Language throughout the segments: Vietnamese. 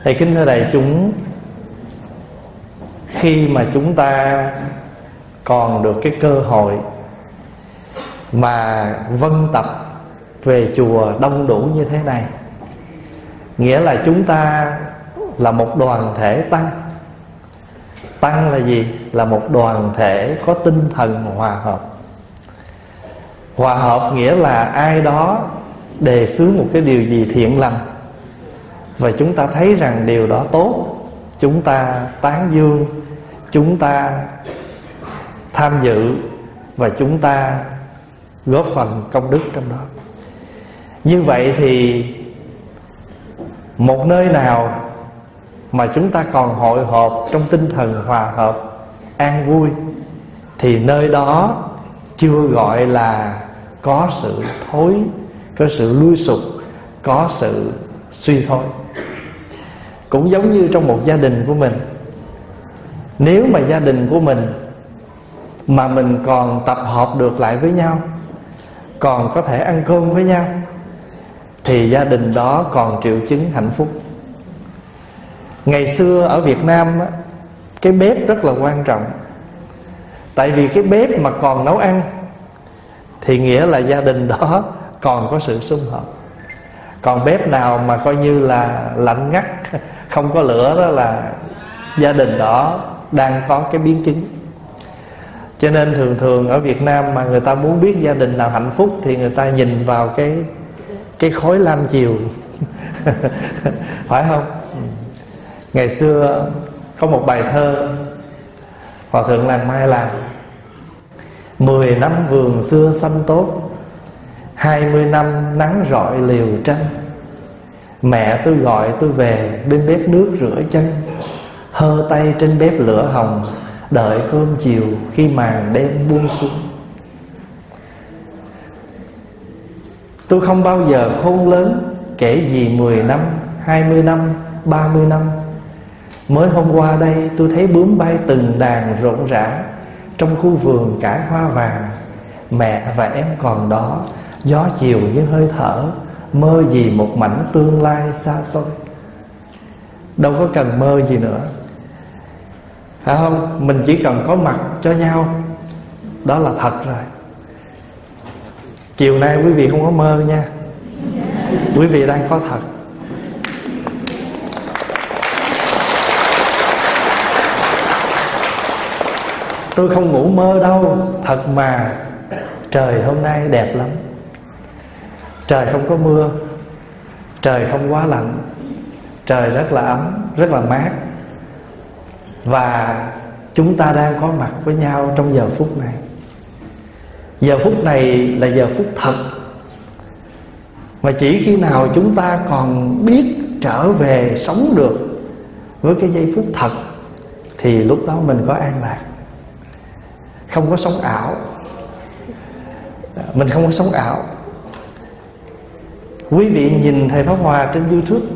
Thầy kính thưa đại chúng, khi mà chúng ta còn được cái cơ hội mà vân tập về chùa đông đủ như thế này, nghĩa là chúng ta là một đoàn thể tăng. Tăng là gì? Là một đoàn thể có tinh thần hòa hợp. Hòa hợp nghĩa là ai đó đề xướng một cái điều gì thiện lành, và chúng ta thấy rằng điều đó tốt, chúng ta tán dương, chúng ta tham dự, và chúng ta góp phần công đức trong đó. Như vậy thì một nơi nào mà chúng ta còn hội họp trong tinh thần hòa hợp, an vui, thì nơi đó chưa gọi là có sự thối, có sự lui sụp, có sự suy thôi. Cũng giống như trong một gia đình của mình, nếu mà gia đình của mình mà mình còn tập hợp được lại với nhau, còn có thể ăn cơm với nhau, thì gia đình đó còn triệu chứng hạnh phúc. Ngày xưa ở Việt Nam á, cái bếp rất là quan trọng. Tại vì cái bếp mà còn nấu ăn thì nghĩa là gia đình đó còn có sự sum họp. Còn bếp nào mà coi như là lạnh ngắt, không có lửa, đó là gia đình đó đang có cái biến chứng. Cho nên thường thường ở Việt Nam mà người ta muốn biết gia đình nào hạnh phúc thì người ta nhìn vào cái khói lam chiều. Phải không? Ngày xưa có một bài thơ Hòa thượng Làng Mai làm: 10 năm vườn xưa xanh tốt, 20 năm nắng rọi liều tranh. Mẹ tôi gọi tôi về bên bếp nước rửa chân, hơ tay trên bếp lửa hồng, đợi cơm chiều khi màn đêm buông xuống. Tôi không bao giờ khôn lớn kể gì 10 năm, 20 năm, 30 năm. Mới hôm qua đây tôi thấy bướm bay từng đàn rộn rã trong khu vườn cải hoa vàng. Mẹ và em còn đó, gió chiều như hơi thở, mơ gì một mảnh tương lai xa xôi. Đâu có cần mơ gì nữa, phải không? Mình chỉ cần có mặt cho nhau, đó là thật rồi. Chiều nay quý vị không có mơ nha, quý vị đang có thật. Tôi không ngủ mơ đâu, thật mà. Trời hôm nay đẹp lắm. Trời không có mưa, trời không quá lạnh, trời rất là ấm, rất là mát. Và chúng ta đang có mặt với nhau trong giờ phút này. Giờ phút này là giờ phút thật. Mà chỉ khi nào chúng ta còn biết trở về sống được với cái giây phút thật, thì lúc đó mình có an lạc. Không có sống ảo. Mình không có sống ảo. Quý vị nhìn thầy Pháp Hòa trên YouTube,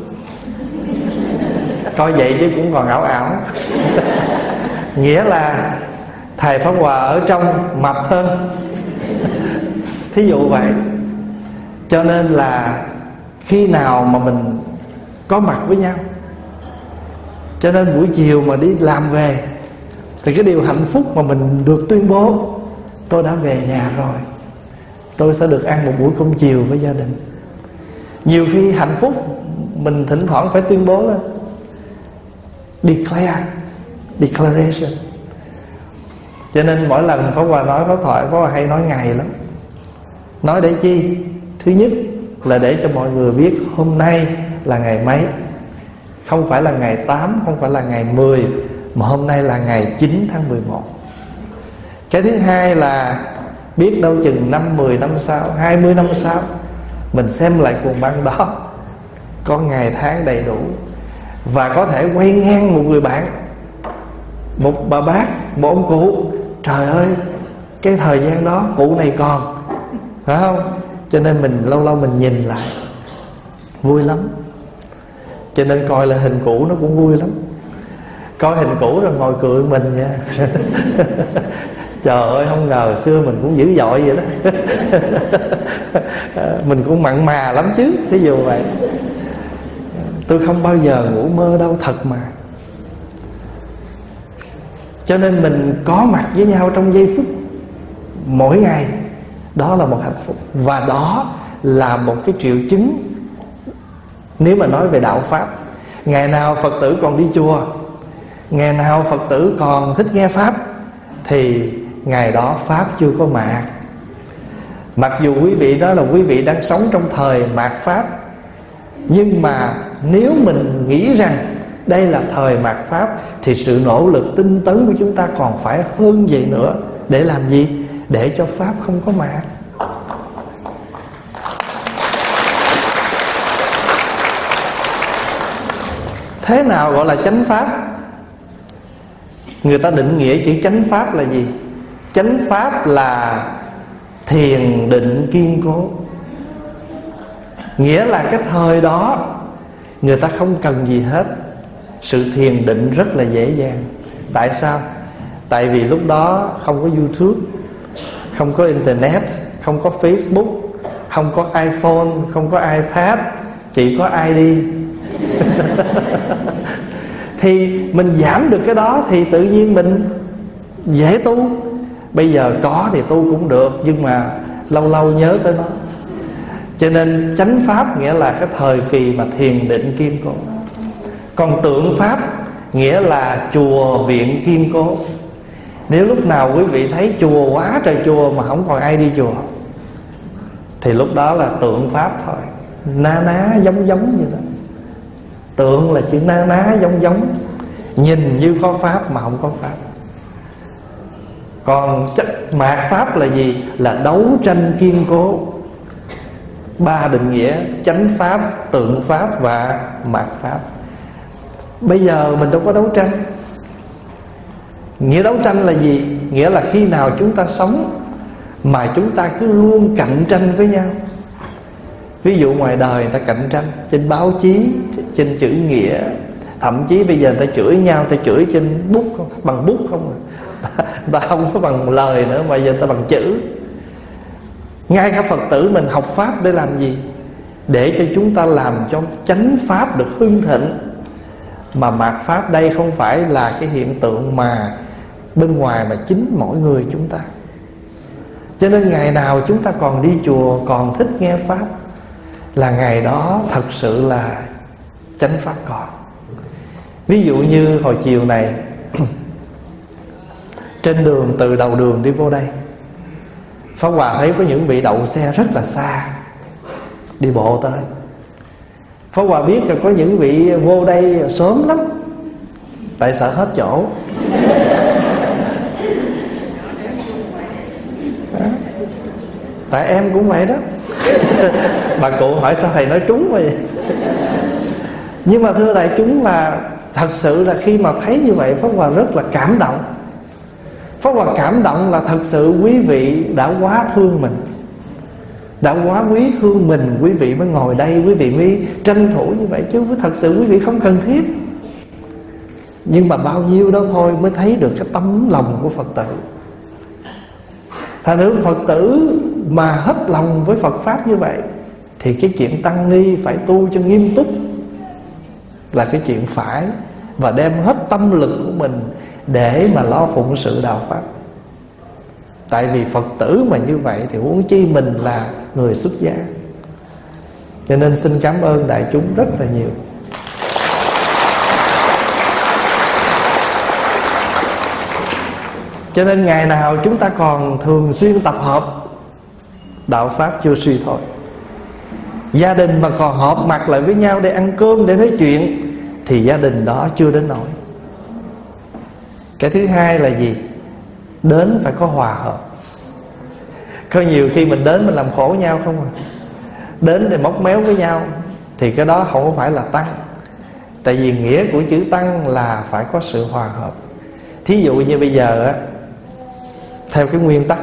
coi vậy chứ cũng còn ảo ảo. Nghĩa là thầy Pháp Hòa ở trong mập hơn, thí dụ vậy. Cho nên là khi nào mà mình có mặt với nhau, cho nên buổi chiều mà đi làm về thì cái điều hạnh phúc mà mình được tuyên bố: tôi đã về nhà rồi, tôi sẽ được ăn một buổi cơm chiều với gia đình. Nhiều khi hạnh phúc mình thỉnh thoảng phải tuyên bố lên, declaration. Cho nên mỗi lần Pháp Hòa nói pháp thoại, Pháp Hòa hay nói ngày lắm. Nói để chi? Thứ nhất là để cho mọi người biết hôm nay là ngày mấy. Không phải là ngày 8, không phải là ngày 10, mà hôm nay là ngày 9 tháng 11. Cái thứ hai là biết đâu chừng 5, 10 năm sau, 20 năm sau, mình xem lại cuồng băng đó, có ngày tháng đầy đủ, và có thể quay ngang một người bạn, một bà bác, một ông cụ. Trời ơi, cái thời gian đó cụ này còn, phải không? Cho nên mình lâu lâu mình nhìn lại vui lắm. Cho nên coi là hình cũ nó cũng vui lắm. Coi hình cũ rồi ngồi cười mình nha. Trời ơi, không ngờ xưa mình cũng dữ dội vậy đó. Mình cũng mặn mà lắm chứ, thí dụ vậy. Tôi không bao giờ ngủ mơ đâu, thật mà. Cho nên mình có mặt với nhau trong giây phút mỗi ngày, đó là một hạnh phúc. Và đó là một cái triệu chứng. Nếu mà nói về đạo Pháp, ngày nào Phật tử còn đi chùa, ngày nào Phật tử còn thích nghe Pháp, thì ngày đó Pháp chưa có mạt. Mặc dù quý vị đó là quý vị đang sống trong thời mạt Pháp, nhưng mà nếu mình nghĩ rằng đây là thời mạt Pháp, thì sự nỗ lực tinh tấn của chúng ta còn phải hơn vậy nữa. Để làm gì? Để cho Pháp không có mạt. Thế nào gọi là chánh Pháp? Người ta định nghĩa chữ chánh Pháp là gì? Chánh Pháp là thiền định kiên cố. Nghĩa là cái thời đó người ta không cần gì hết, sự thiền định rất là dễ dàng. Tại sao? Tại vì lúc đó không có YouTube, không có Internet, không có Facebook, không có iPhone, không có iPad, chỉ có ID. Thì mình giảm được cái đó thì tự nhiên mình dễ tu. Bây giờ có thì tu cũng được, nhưng mà lâu lâu nhớ tới nó. Cho nên chánh Pháp nghĩa là cái thời kỳ mà thiền định kiên cố. Còn tượng Pháp nghĩa là chùa viện kiên cố. Nếu lúc nào quý vị thấy chùa quá trời chùa mà không còn ai đi chùa, thì lúc đó là tượng Pháp thôi. Na ná giống giống vậy đó. Tượng là chữ na ná giống giống, nhìn như có Pháp mà không có Pháp. Còn mạt Pháp là gì? Là đấu tranh kiên cố. Ba định nghĩa: chánh Pháp, tượng Pháp và mạt Pháp. Bây giờ mình đâu có đấu tranh. Nghĩa đấu tranh là gì? Nghĩa là khi nào chúng ta sống mà chúng ta cứ luôn cạnh tranh với nhau. Ví dụ ngoài đời người ta cạnh tranh trên báo chí, trên chữ nghĩa. Thậm chí bây giờ người ta chửi nhau, người ta chửi trên bút không? Bằng bút không à? Ta không có bằng lời nữa, mà giờ người ta bằng chữ. Ngay cả Phật tử mình học Pháp để làm gì? Để cho chúng ta làm cho chánh Pháp được hưng thịnh. Mà mạt Pháp đây không phải là cái hiện tượng mà bên ngoài, mà chính mỗi người chúng ta. Cho nên ngày nào chúng ta còn đi chùa, còn thích nghe Pháp, là ngày đó thật sự là chánh Pháp còn. Ví dụ như hồi chiều này trên đường, từ đầu đường đi vô đây, Pháp Hòa thấy có những vị đậu xe rất là xa, đi bộ tới. Pháp Hòa biết là có những vị vô đây sớm lắm, tại sợ hết chỗ. Tại em cũng vậy đó. Bà cụ hỏi sao thầy nói trúng vậy? Nhưng mà thưa đại chúng, là thật sự là khi mà thấy như vậy, Pháp Hòa rất là cảm động. Pháp Hòa cảm động là thật sự quý vị đã quá thương mình, đã quá quý thương mình, quý vị mới ngồi đây, quý vị mới tranh thủ như vậy. Chứ thật sự quý vị không cần thiết. Nhưng mà bao nhiêu đó thôi mới thấy được cái tấm lòng của Phật tử. Thành nữ Phật tử mà hết lòng với Phật Pháp như vậy, thì cái chuyện tăng ni phải tu cho nghiêm túc là cái chuyện phải. Và đem hết tâm lực của mình để mà lo phụng sự đạo Pháp. Tại vì Phật tử mà như vậy thì huống chi mình là người xuất gia. Cho nên xin cảm ơn đại chúng rất là nhiều. Cho nên ngày nào chúng ta còn thường xuyên tập hợp, đạo Pháp chưa suy thôi. Gia đình mà còn họp mặt lại với nhau để ăn cơm, để nói chuyện, thì gia đình đó chưa đến nỗi. Cái thứ hai là gì? Đến phải có hòa hợp. Có nhiều khi mình đến mình làm khổ nhau không à. Đến để móc méo với nhau, thì cái đó không phải là tăng. Tại vì nghĩa của chữ tăng là phải có sự hòa hợp. Thí dụ như bây giờ á, theo cái nguyên tắc,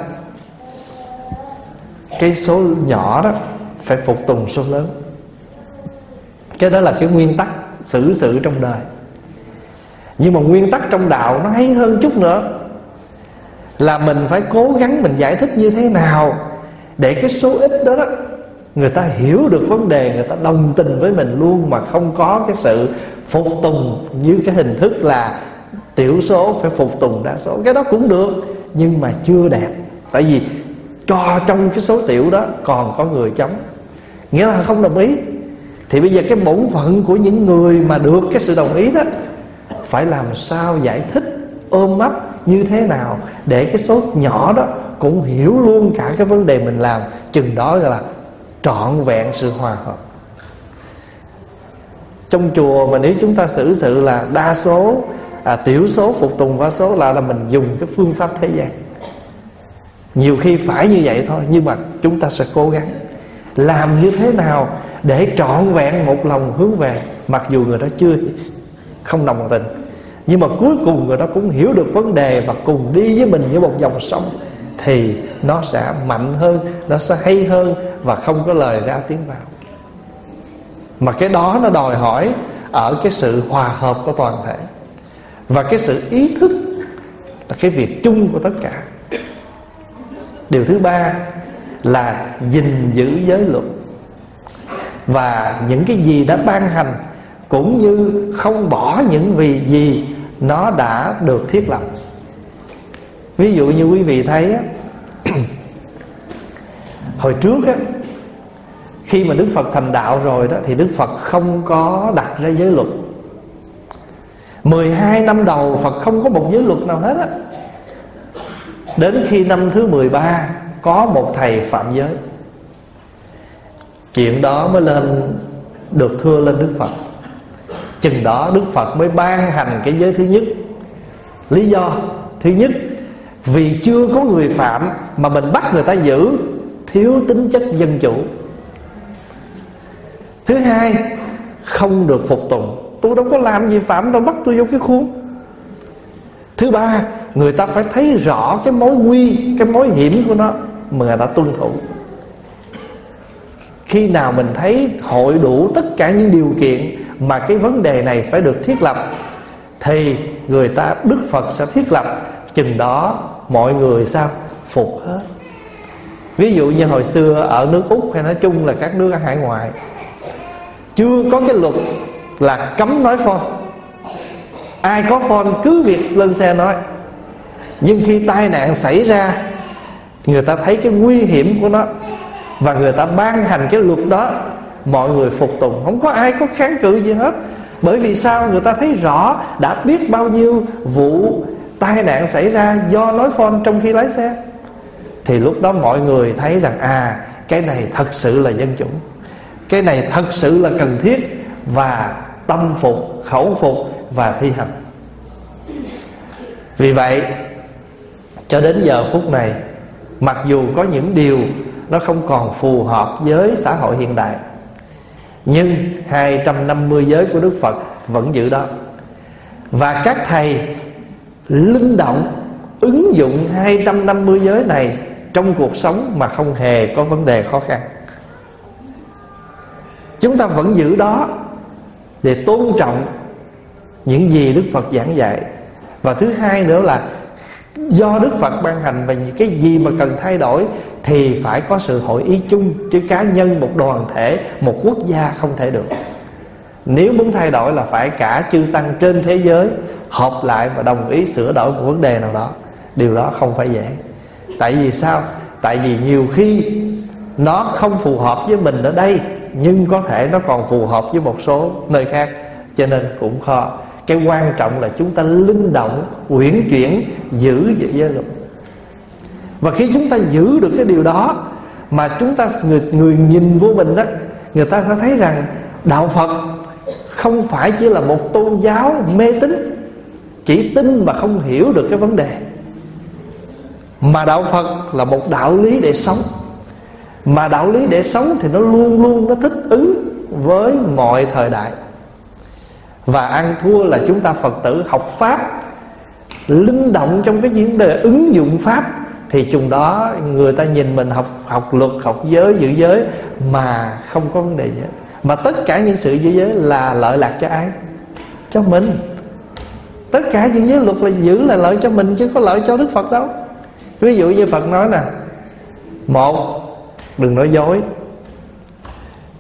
cái số nhỏ đó phải phục tùng số lớn. Cái đó là cái nguyên tắc xử sự trong đời. Nhưng mà nguyên tắc trong đạo nó hay hơn chút nữa, là mình phải cố gắng mình giải thích như thế nào để cái số ít đó, người ta hiểu được vấn đề, người ta đồng tình với mình luôn, mà không có cái sự phục tùng như cái hình thức là tiểu số phải phục tùng đa số. Cái đó cũng được nhưng mà chưa đẹp. Tại vì cho trong cái số tiểu đó còn có người chống, nghĩa là không đồng ý. Thì bây giờ cái bổn phận của những người mà được cái sự đồng ý đó, phải làm sao giải thích ôm ấp như thế nào để cái số nhỏ đó cũng hiểu luôn cả cái vấn đề mình làm. Chừng đó là trọn vẹn sự hòa hợp. Trong chùa mà nếu chúng ta xử sự là đa số, tiểu số phục tùng đa số là mình dùng cái phương pháp thế gian. Nhiều khi phải như vậy thôi, nhưng mà chúng ta sẽ cố gắng làm như thế nào để trọn vẹn một lòng hướng về. Mặc dù người đó không đồng tình, nhưng mà cuối cùng người đó cũng hiểu được vấn đề và cùng đi với mình như một dòng sông, thì nó sẽ mạnh hơn, nó sẽ hay hơn và không có lời ra tiếng vào. Mà cái đó nó đòi hỏi ở cái sự hòa hợp của toàn thể, và cái sự ý thức là cái việc chung của tất cả. Điều thứ ba là gìn giữ giới luật, và những cái gì đã ban hành cũng như không bỏ những vì gì nó đã được thiết lập. Ví dụ như quý vị thấy á, hồi trước á, khi mà Đức Phật thành đạo rồi đó, thì Đức Phật không có đặt ra giới luật. 12 năm đầu Phật không có một giới luật nào hết á. Đến khi năm thứ 13 có một thầy phạm giới. Chuyện đó mới được thưa lên Đức Phật. Chừng đó Đức Phật mới ban hành cái giới thứ nhất. Lý do thứ nhất, vì chưa có người phạm mà mình bắt người ta giữ, thiếu tính chất dân chủ. Thứ hai, không được phục tùng. Tôi đâu có làm gì phạm đâu, bắt tôi vô cái khuôn. Thứ ba, người ta phải thấy rõ cái mối nguy, cái mối hiểm của nó mà người ta tuân thủ. Khi nào mình thấy hội đủ tất cả những điều kiện mà cái vấn đề này phải được thiết lập, thì Đức Phật sẽ thiết lập. Chừng đó mọi người sao? Phục hết. Ví dụ như hồi xưa ở nước Úc, hay nói chung là các nước ở hải ngoại, chưa có cái luật là cấm nói phone. Ai có phone cứ việc lên xe nói. Nhưng khi tai nạn xảy ra, người ta thấy cái nguy hiểm của nó và người ta ban hành cái luật đó, mọi người phục tùng, không có ai có kháng cự gì hết. Bởi vì sao? Người ta thấy rõ, đã biết bao nhiêu vụ tai nạn xảy ra do nói phone trong khi lái xe. Thì lúc đó mọi người thấy rằng cái này thật sự là dân chủ, cái này thật sự là cần thiết, và tâm phục, khẩu phục và thi hành. Vì vậy cho đến giờ phút này, mặc dù có những điều nó không còn phù hợp với xã hội hiện đại, nhưng 250 giới của Đức Phật vẫn giữ đó. Và các thầy linh động ứng dụng 250 giới này trong cuộc sống mà không hề có vấn đề khó khăn. Chúng ta vẫn giữ đó để tôn trọng những gì Đức Phật giảng dạy. Và thứ hai nữa là do Đức Phật ban hành, và những cái gì mà cần thay đổi thì phải có sự hội ý chung, chứ cá nhân, một đoàn thể, một quốc gia không thể được. Nếu muốn thay đổi là phải cả chư tăng trên thế giới họp lại và đồng ý sửa đổi một vấn đề nào đó. Điều đó không phải dễ. Tại vì sao? Tại vì nhiều khi nó không phù hợp với mình ở đây, nhưng có thể nó còn phù hợp với một số nơi khác, cho nên cũng khó. Cái quan trọng là chúng ta linh động, uyển chuyển, giữ giới luật. Và khi chúng ta giữ được cái điều đó, mà chúng ta người nhìn vô mình đó, người ta sẽ thấy rằng đạo Phật không phải chỉ là một tôn giáo mê tín, chỉ tin mà không hiểu được cái vấn đề, mà đạo Phật là một đạo lý để sống. Mà đạo lý để sống thì nó luôn luôn nó thích ứng với mọi thời đại. Và ăn thua là chúng ta Phật tử học Pháp linh động trong cái vấn đề ứng dụng Pháp, thì chừng đó người ta nhìn mình học luật, học giới, giữ giới mà không có vấn đề gì hết. Mà tất cả những sự giữ giới là lợi lạc cho ai? Cho mình. Tất cả những giới luật là giữ là lợi cho mình, chứ có lợi cho Đức Phật đâu. Ví dụ như Phật nói nè: một, đừng nói dối.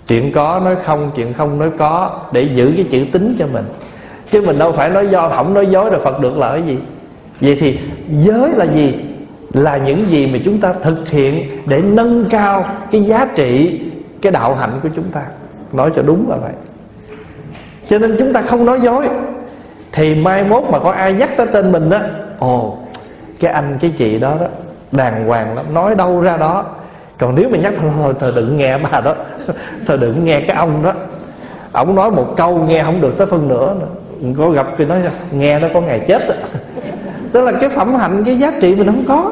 Chuyện có nói không, chuyện không nói có, để giữ cái chữ tín cho mình. Chứ mình đâu phải nói do, không nói dối rồi Phật được lợi gì. Vậy thì giới là gì? Là những gì mà chúng ta thực hiện để nâng cao cái giá trị, cái đạo hạnh của chúng ta. Nói cho đúng là vậy. Cho nên chúng ta không nói dối, thì mai mốt mà có ai nhắc tới tên mình đó, ồ, cái anh cái chị đó đó đàng hoàng lắm, nói đâu ra đó. Còn nếu mà nhắc thôi đừng nghe bà đó, thôi đừng nghe cái ông đó, ổng nói một câu nghe không được tới phân nửa nữa. Có gặp thì nói nghe nó có ngày chết đó. Tức là cái phẩm hạnh, cái giá trị mình không có.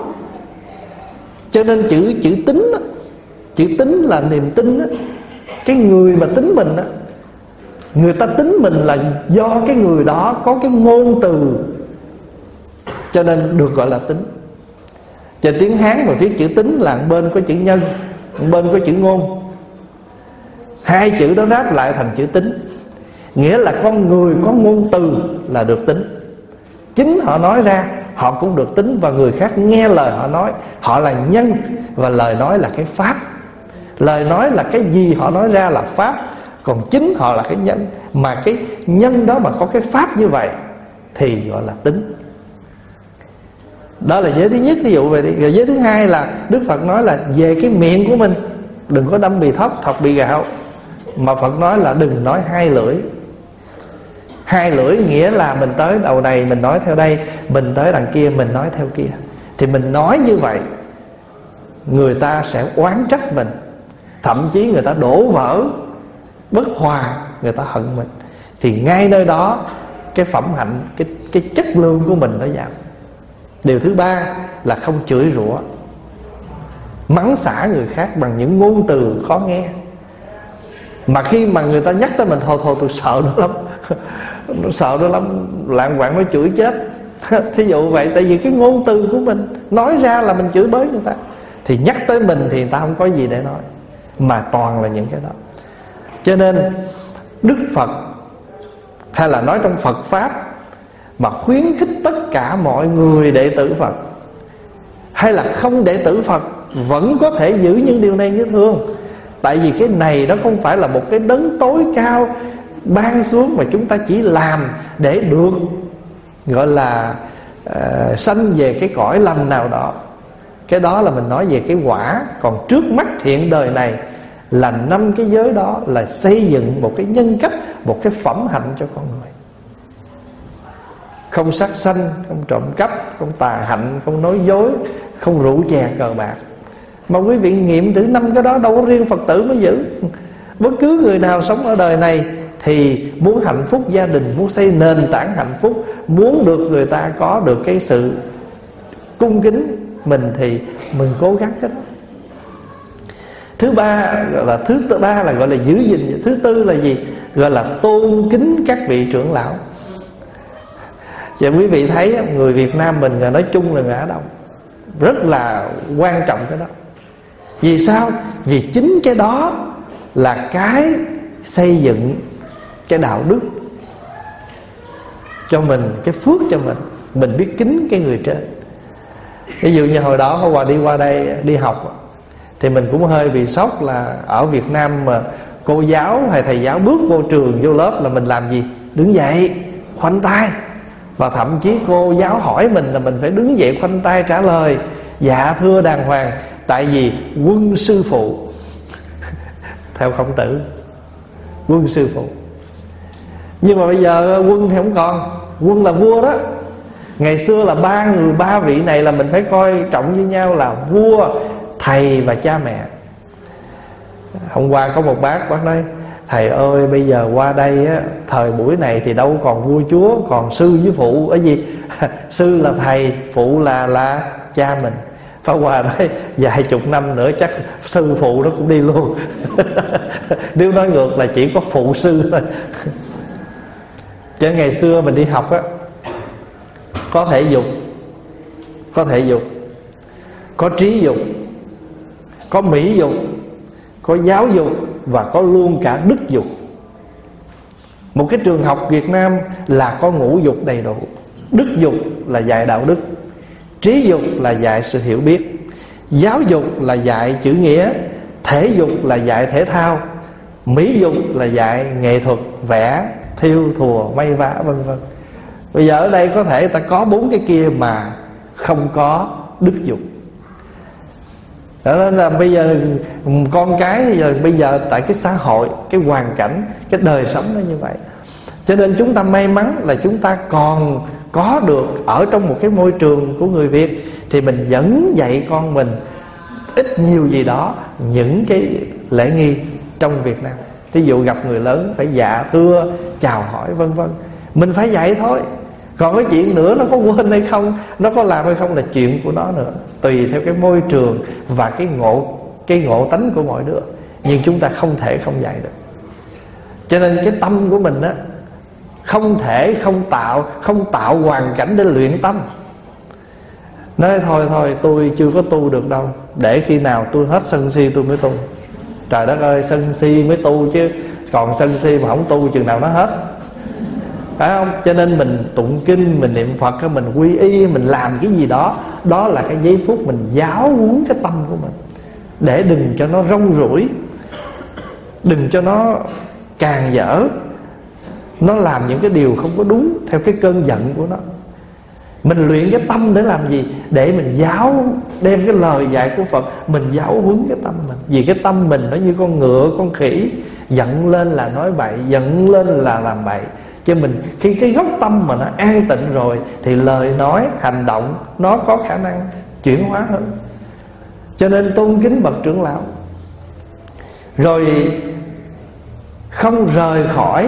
Cho nên chữ tín đó, chữ tín là niềm tin đó. Cái người mà tính mình đó, người ta tính mình là do cái người đó có cái ngôn từ, cho nên được gọi là tín. Trên tiếng Hán mà viết chữ tín là một bên có chữ nhân, một bên có chữ ngôn. Hai chữ đó ráp lại thành chữ tín. Nghĩa là con người có ngôn từ là được tín. Chính họ nói ra họ cũng được tín, và người khác nghe lời họ nói. Họ là nhân, và lời nói là cái pháp. Lời nói là cái gì họ nói ra là pháp, còn chính họ là cái nhân. Mà cái nhân đó mà có cái pháp như vậy thì gọi là tín. Đó là giới thứ nhất, ví dụ vậy đi. Rồi giới thứ hai là Đức Phật nói là về cái miệng của mình, đừng có đâm bì thóc, thọc bì gạo. Mà Phật nói là đừng nói hai lưỡi. Hai lưỡi nghĩa là mình tới đầu này mình nói theo đây, mình tới đằng kia mình nói theo kia. Thì mình nói như vậy, người ta sẽ oán trách mình, thậm chí người ta đổ vỡ, bất hòa, người ta hận mình. Thì ngay nơi đó cái phẩm hạnh, cái chất lượng của mình nó giảm. Điều thứ ba là không chửi rủa, mắng xả người khác bằng những ngôn từ khó nghe. Mà khi mà người ta nhắc tới mình, thôi tôi sợ nó lắm, sợ nó lắm, lạng quạng nó chửi chết. Thí dụ vậy, tại vì cái ngôn từ của mình nói ra là mình chửi bới người ta. Thì nhắc tới mình thì người ta không có gì để nói, mà toàn là những cái đó. Cho nên Đức Phật, hay là nói trong Phật Pháp, mà khuyến khích tất cả mọi người đệ tử Phật hay là không đệ tử Phật vẫn có thể giữ những điều này như thường. Tại vì cái này nó không phải là một cái đấng tối cao ban xuống, mà chúng ta chỉ làm để được gọi là sanh về cái cõi lành nào đó. Cái đó là mình nói về cái quả. Còn trước mắt hiện đời này là 5 cái giới đó là xây dựng một cái nhân cách, một cái phẩm hạnh cho con người. Không sát sanh, không trộm cắp, không tà hạnh, không nói dối, không rượu chè cờ bạc. Mà quý vị nghiệm thử 5 cái đó đâu có riêng Phật tử mới giữ. Bất cứ người nào sống ở đời này thì muốn hạnh phúc gia đình, muốn xây nền tảng hạnh phúc, muốn được người ta có được cái sự cung kính mình, thì mình cố gắng cái đó. Thứ ba là gọi là giữ gìn. Thứ tư là gì? Gọi là tôn kính các vị trưởng lão. Và quý vị thấy người Việt Nam mình nói chung là người Á Đông rất là quan trọng cái đó. Vì sao? Vì chính cái đó là cái xây dựng cái đạo đức cho mình, cái phước cho mình biết kính cái người trên. Ví dụ như hồi đó Hòa đi qua đây đi học, thì mình cũng hơi bị sốc là ở Việt Nam mà cô giáo hay thầy giáo bước vô trường, vô lớp là mình làm gì? Đứng dậy khoanh tay. Và thậm chí cô giáo hỏi mình là mình phải đứng dậy khoanh tay trả lời dạ thưa đàng hoàng. Tại vì quân sư phụ theo Khổng Tử, quân sư phụ. Nhưng mà bây giờ quân thì không còn. Quân là vua đó. Ngày xưa là ba vị này là mình phải coi trọng với nhau là vua, thầy và cha mẹ. Hôm qua có một bác nói: thầy ơi, bây giờ qua đây á, thời buổi này thì đâu còn vua chúa, còn sư với phụ. Ở gì? Sư là thầy, phụ là cha mình. Pháp Hòa nói vài chục năm nữa chắc sư phụ nó cũng đi luôn. Nếu nói ngược là chỉ có phụ sư thôi. Chứ ngày xưa mình đi học á, có thể dục, có trí dục, có mỹ dục, có giáo dục, và có luôn cả đức dục. Một cái trường học Việt Nam là có ngũ dục đầy đủ. Đức dục là dạy đạo đức, trí dục là dạy sự hiểu biết, giáo dục là dạy chữ nghĩa, thể dục là dạy thể thao, Mỹ dục là dạy nghệ thuật vẽ, thêu thùa, may vá vân vân. Bây giờ ở đây có thể ta có 4 cái kia mà không có đức dục. Cho nên là bây giờ con cái bây giờ tại cái xã hội, cái hoàn cảnh, cái đời sống nó như vậy, cho nên chúng ta may mắn là chúng ta còn có được ở trong một cái môi trường của người Việt, thì mình vẫn dạy con mình ít nhiều gì đó những cái lễ nghi trong Việt Nam. Thí dụ gặp người lớn phải dạ thưa, chào hỏi vân vân, mình phải dạy thôi. Còn cái chuyện nữa nó có quên hay không, nó có làm hay không là chuyện của nó nữa, tùy theo cái môi trường và cái ngộ tánh của mỗi đứa. Nhưng chúng ta không thể không dạy được. Cho nên cái tâm của mình á, không thể không tạo hoàn cảnh để luyện tâm. Nói thôi tôi chưa có tu được đâu, để khi nào tôi hết sân si tôi mới tu. Trời đất ơi, sân si mới tu chứ, còn sân si mà không tu chừng nào nó hết, phải không? Cho nên mình tụng kinh, mình niệm Phật, mình quy y, mình làm cái gì đó, đó là cái giây phút mình giáo huấn cái tâm của mình, để đừng cho nó rong ruổi, đừng cho nó càng dở, nó làm những cái điều không có đúng theo cái cơn giận của nó. Mình luyện cái tâm để làm gì? Để mình đem cái lời dạy của Phật, mình giáo huấn cái tâm mình. Vì cái tâm mình nó như con ngựa, con khỉ, giận lên là nói bậy, giận lên là làm bậy. Chứ mình khi cái gốc tâm mà nó an tịnh rồi, thì lời nói, hành động nó có khả năng chuyển hóa hơn. Cho nên tôn kính bậc trưởng lão, rồi không rời khỏi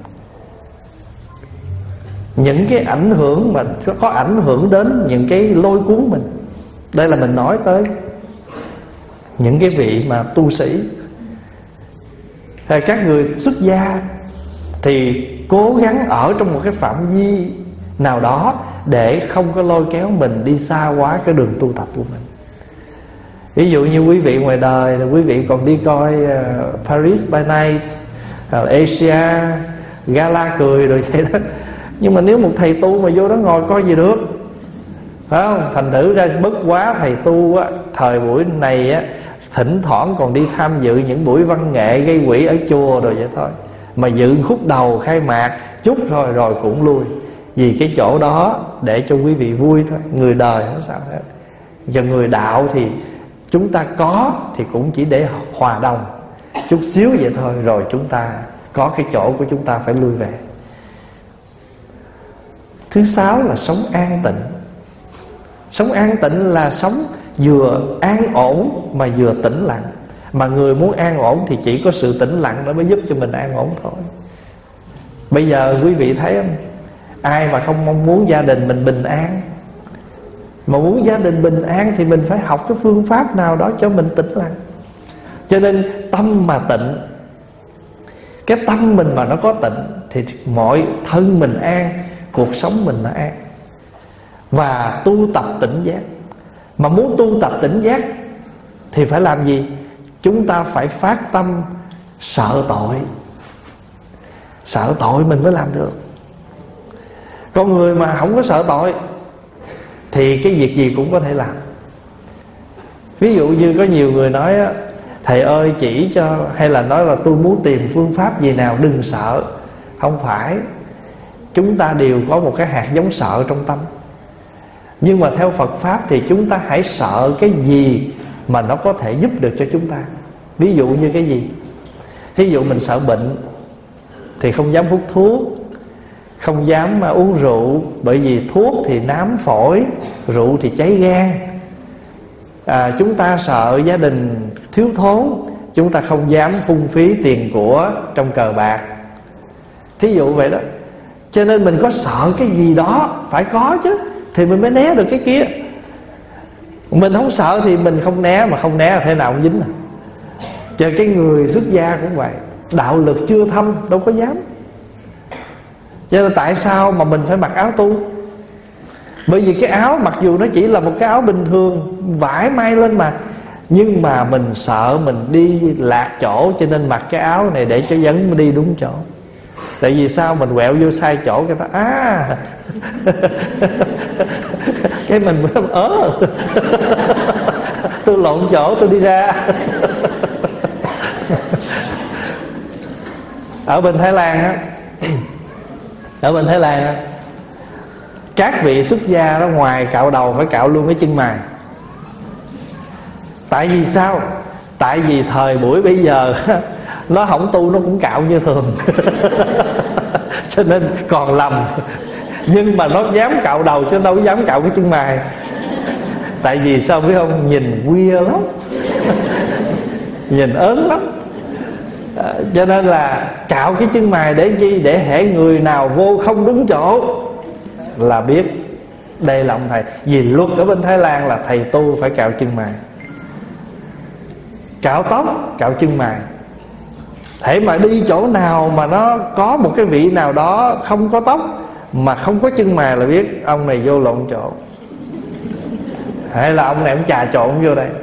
những cái ảnh hưởng mà có ảnh hưởng đến những cái lôi cuốn mình. Đây là mình nói tới những cái vị mà tu sĩ hay các người xuất gia, thì cố gắng ở trong một cái phạm vi nào đó để không có lôi kéo mình đi xa quá cái đường tu tập của mình. Ví dụ như quý vị ngoài đời, quý vị còn đi coi Paris by Night, Asia, Gala cười rồi vậy đó. Nhưng mà nếu một thầy tu mà vô đó ngồi coi gì được, phải không? Thành thử ra bất quá thầy tu á, thời buổi này á, thỉnh thoảng còn đi tham dự những buổi văn nghệ gây quỹ ở chùa rồi vậy thôi. Mà dự khúc đầu khai mạc chút rồi cũng lui. Vì cái chỗ đó để cho quý vị vui thôi. Người đời không sao hết. Và người đạo thì chúng ta có thì cũng chỉ để hòa đồng chút xíu vậy thôi, rồi chúng ta có cái chỗ của chúng ta phải lui về. Thứ 6 là sống an tịnh. Sống an tịnh là sống vừa an ổn mà vừa tĩnh lặng. Mà người muốn an ổn thì chỉ có sự tĩnh lặng nó mới giúp cho mình an ổn thôi. Bây giờ quý vị thấy không, ai mà không mong muốn gia đình mình bình an. Mà muốn gia đình bình an thì mình phải học cái phương pháp nào đó cho mình tĩnh lặng. Cho nên tâm mà tịnh, cái tâm mình mà nó có tịnh thì mọi thân mình an, cuộc sống mình nó an. Và tu tập tỉnh giác. Mà muốn tu tập tỉnh giác thì phải làm gì? Chúng ta phải phát tâm sợ tội. Sợ tội mình mới làm được. Con người mà không có sợ tội thì cái việc gì cũng có thể làm. Ví dụ như có nhiều người nói á, thầy ơi chỉ cho, hay là nói là tôi muốn tìm phương pháp gì nào đừng sợ. Không phải. Chúng ta đều có một cái hạt giống sợ trong tâm. Nhưng mà theo Phật Pháp thì chúng ta hãy sợ cái gì mà nó có thể giúp được cho chúng ta. Ví dụ như cái gì? Ví dụ mình sợ bệnh thì không dám hút thuốc, không dám uống rượu, bởi vì thuốc thì nám phổi, rượu thì cháy gan. Chúng ta sợ gia đình thiếu thốn, chúng ta không dám phung phí tiền của trong cờ bạc. Thí dụ vậy đó. Cho nên mình có sợ cái gì đó, phải có chứ, thì mình mới né được cái kia. Mình không sợ thì mình không né, mà không né là thế nào cũng dính. Cho cái người xuất gia cũng vậy, đạo lực chưa thâm đâu có dám. Cho nên tại sao mà mình phải mặc áo tu? Bởi vì cái áo mặc dù nó chỉ là một cái áo bình thường, vải may lên mà, nhưng mà mình sợ mình đi lạc chỗ, cho nên mặc cái áo này để cho dẫn đi đúng chỗ. Tại vì sao mình quẹo vô sai chỗ, người ta cái mình mới tôi lộn chỗ tôi đi ra. Ở bên Thái Lan á, ở bên Thái Lan á, các vị xuất gia đó ngoài cạo đầu phải cạo luôn cái chân mày. Tại vì sao? Tại vì thời buổi bây giờ nó không tu nó cũng cạo như thường cho nên còn lầm. Nhưng mà nó dám cạo đầu chứ đâu dám cạo cái chân mày. Tại vì sao biết không? Nhìn weird lắm nhìn ớn lắm. Cho nên là cạo cái chân mày để chi? Để hễ người nào vô không đúng chỗ là biết đây là ông thầy. Vì luật ở bên Thái Lan là thầy tu phải cạo chân mày, cạo tóc, cạo chân mày. Thế mà đi chỗ nào mà nó có một cái vị nào đó không có tóc mà không có chân mày là biết ông này vô lộn chỗ, hay là ông này ông trà trộn vô đây.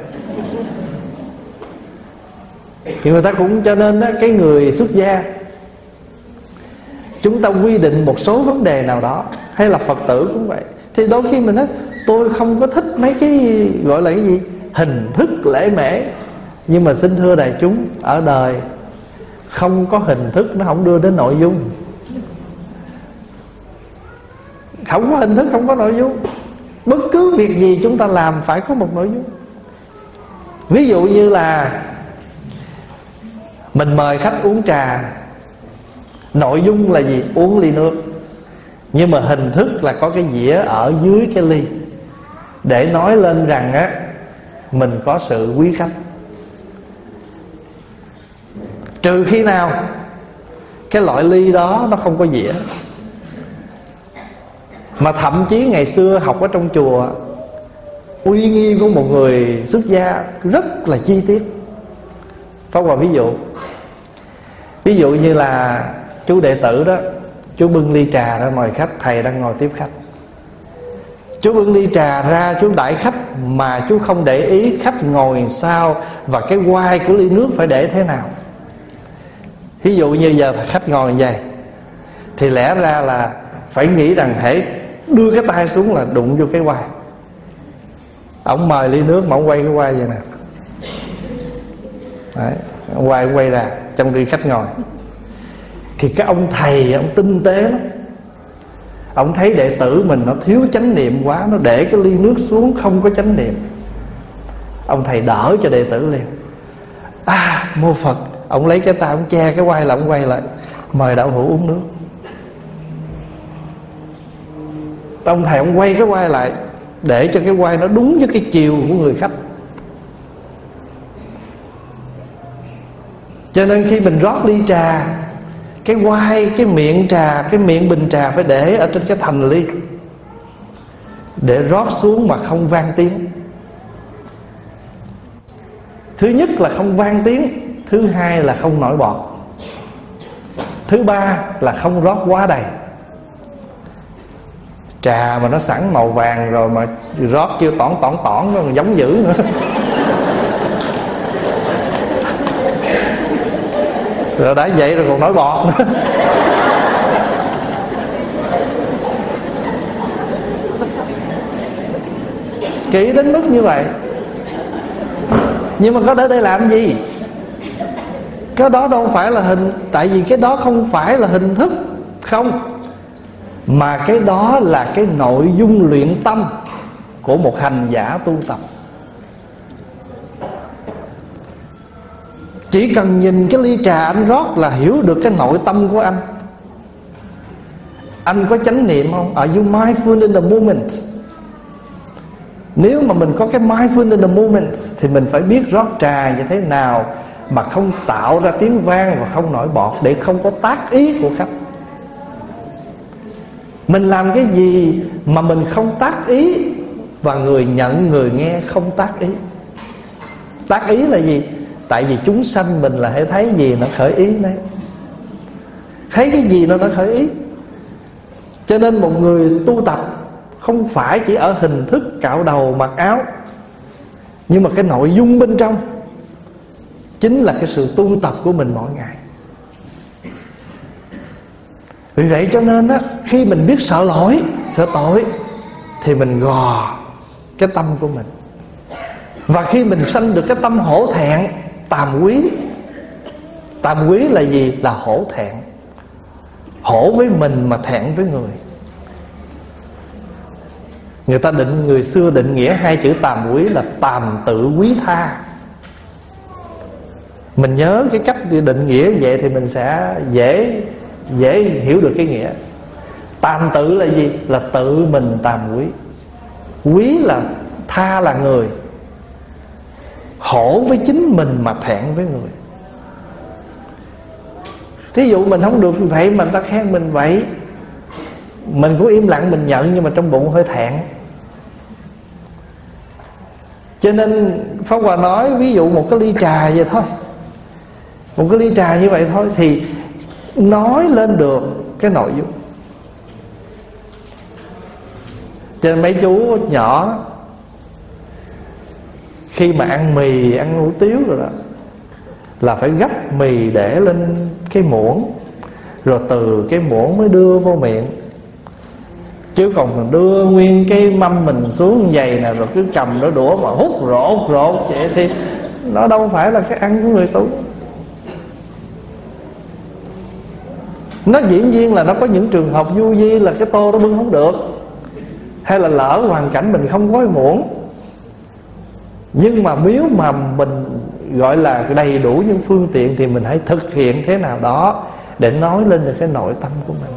Thì người ta cũng, cho nên đó, cái người xuất gia chúng ta quy định một số vấn đề nào đó, hay là Phật tử cũng vậy. Thì đôi khi mình nói tôi không có thích mấy cái gọi là cái gì hình thức lễ mễ. Nhưng mà xin thưa đại chúng, ở đời không có hình thức nó không đưa đến nội dung. Không có hình thức không có nội dung. Bất cứ việc gì chúng ta làm phải có một nội dung. Ví dụ như là mình mời khách uống trà, nội dung là gì? Uống ly nước. Nhưng mà hình thức là có cái dĩa ở dưới cái ly, để nói lên rằng á mình có sự quý khách. Trừ khi nào cái loại ly đó nó không có dĩa. Mà thậm chí ngày xưa học ở trong chùa, uy nghi của một người xuất gia rất là chi tiết. Pháp Hòa ví dụ. Ví dụ như là chú đệ tử đó, chú bưng ly trà ra mời khách, thầy đang ngồi tiếp khách. Chú bưng ly trà ra, chú đãi khách mà chú không để ý khách ngồi sao và cái quai của ly nước phải để thế nào. Ví dụ như giờ khách ngồi như vậy thì lẽ ra là phải nghĩ rằng hễ đưa cái tay xuống là đụng vô cái quai. Ông mời ly nước mà ông quay cái quai vậy nè. Đấy, ông quay ra trong khi khách ngồi. Thì cái ông thầy, ông tinh tế lắm. Ông thấy đệ tử mình nó thiếu chánh niệm quá, nó để cái ly nước xuống không có chánh niệm. Ông thầy đỡ cho đệ tử liền. Mô Phật. Ông lấy cái tay ông che cái quai là ông quay lại, mời đạo hữu uống nước. Ông thầy ông quay cái quai lại để cho cái quai nó đúng với cái chiều của người khách. Cho nên khi mình rót ly trà, cái quai, cái miệng trà, cái miệng bình trà phải để ở trên cái thành ly, để rót xuống mà không vang tiếng. Thứ nhất là không vang tiếng, thứ hai là không nổi bọt, thứ ba là không rót quá đầy. Trà mà nó sẵn màu vàng rồi mà rót kêu tỏn nó còn giống dữ nữa. Rồi đã vậy rồi còn nổi bọt nữa. Kỹ đến mức như vậy. Nhưng mà có để đây làm gì? Cái đó đâu phải là hình. Tại vì cái đó không phải là hình thức. Không. Mà cái đó là cái nội dung luyện tâm của một hành giả tu tập. Chỉ cần nhìn cái ly trà anh rót là hiểu được cái nội tâm của anh. Anh có chánh niệm không? Are you mindful in the moment? Nếu mà mình có cái mindful in the moment thì mình phải biết rót trà như thế nào mà không tạo ra tiếng vang và không nổi bọt, để không có tác ý của khách. Mình làm cái gì mà mình không tác ý và người nhận, người nghe không tác ý. Tác ý là gì? Tại vì chúng sanh mình là hãy thấy gì nó khởi ý đấy. Thấy cái gì nó khởi ý. Cho nên một người tu tập không phải chỉ ở hình thức cạo đầu mặc áo, nhưng mà cái nội dung bên trong chính là cái sự tu tập của mình mỗi ngày. Vì vậy cho nên á, khi mình biết sợ lỗi, sợ tội thì mình gò cái tâm của mình. Và khi mình sanh được cái tâm hổ thẹn, tàm quý, Tam quý là gì? Là hổ thẹn. Hổ với mình mà thẹn với người. Người xưa định nghĩa hai chữ tàm quý là tàm tự quý tha. Mình nhớ cái cách định nghĩa vậy thì mình sẽ dễ hiểu được cái nghĩa. Tàm tự là gì? Là tự mình tàm quý. Quý là tha là người. Hổ với chính mình mà thẹn với người. Thí dụ mình không được vậy mà người ta khen mình vậy, mình cũng im lặng mình nhận, nhưng mà trong bụng hơi thẹn. Cho nên Pháp Hòa nói ví dụ một cái ly trà vậy thôi, một cái ly trà như vậy thôi thì nói lên được cái nội dung. Cho nên mấy chú nhỏ khi mà ăn mì, ăn hủ tiếu rồi đó, là phải gấp mì để lên cái muỗng, rồi từ cái muỗng mới đưa vô miệng. Chứ còn mình đưa nguyên cái mâm mình xuống giày nè, rồi cứ cầm đôi đũa mà hút rột vậy thì nó đâu phải là cái ăn của người tu. Nó dĩ nhiên là nó có những trường hợp du di là cái tô nó bưng không được, hay là lỡ hoàn cảnh mình không có cái muỗng. Nhưng mà nếu mà mình gọi là đầy đủ những phương tiện thì mình hãy thực hiện thế nào đó để nói lên được cái nội tâm của mình.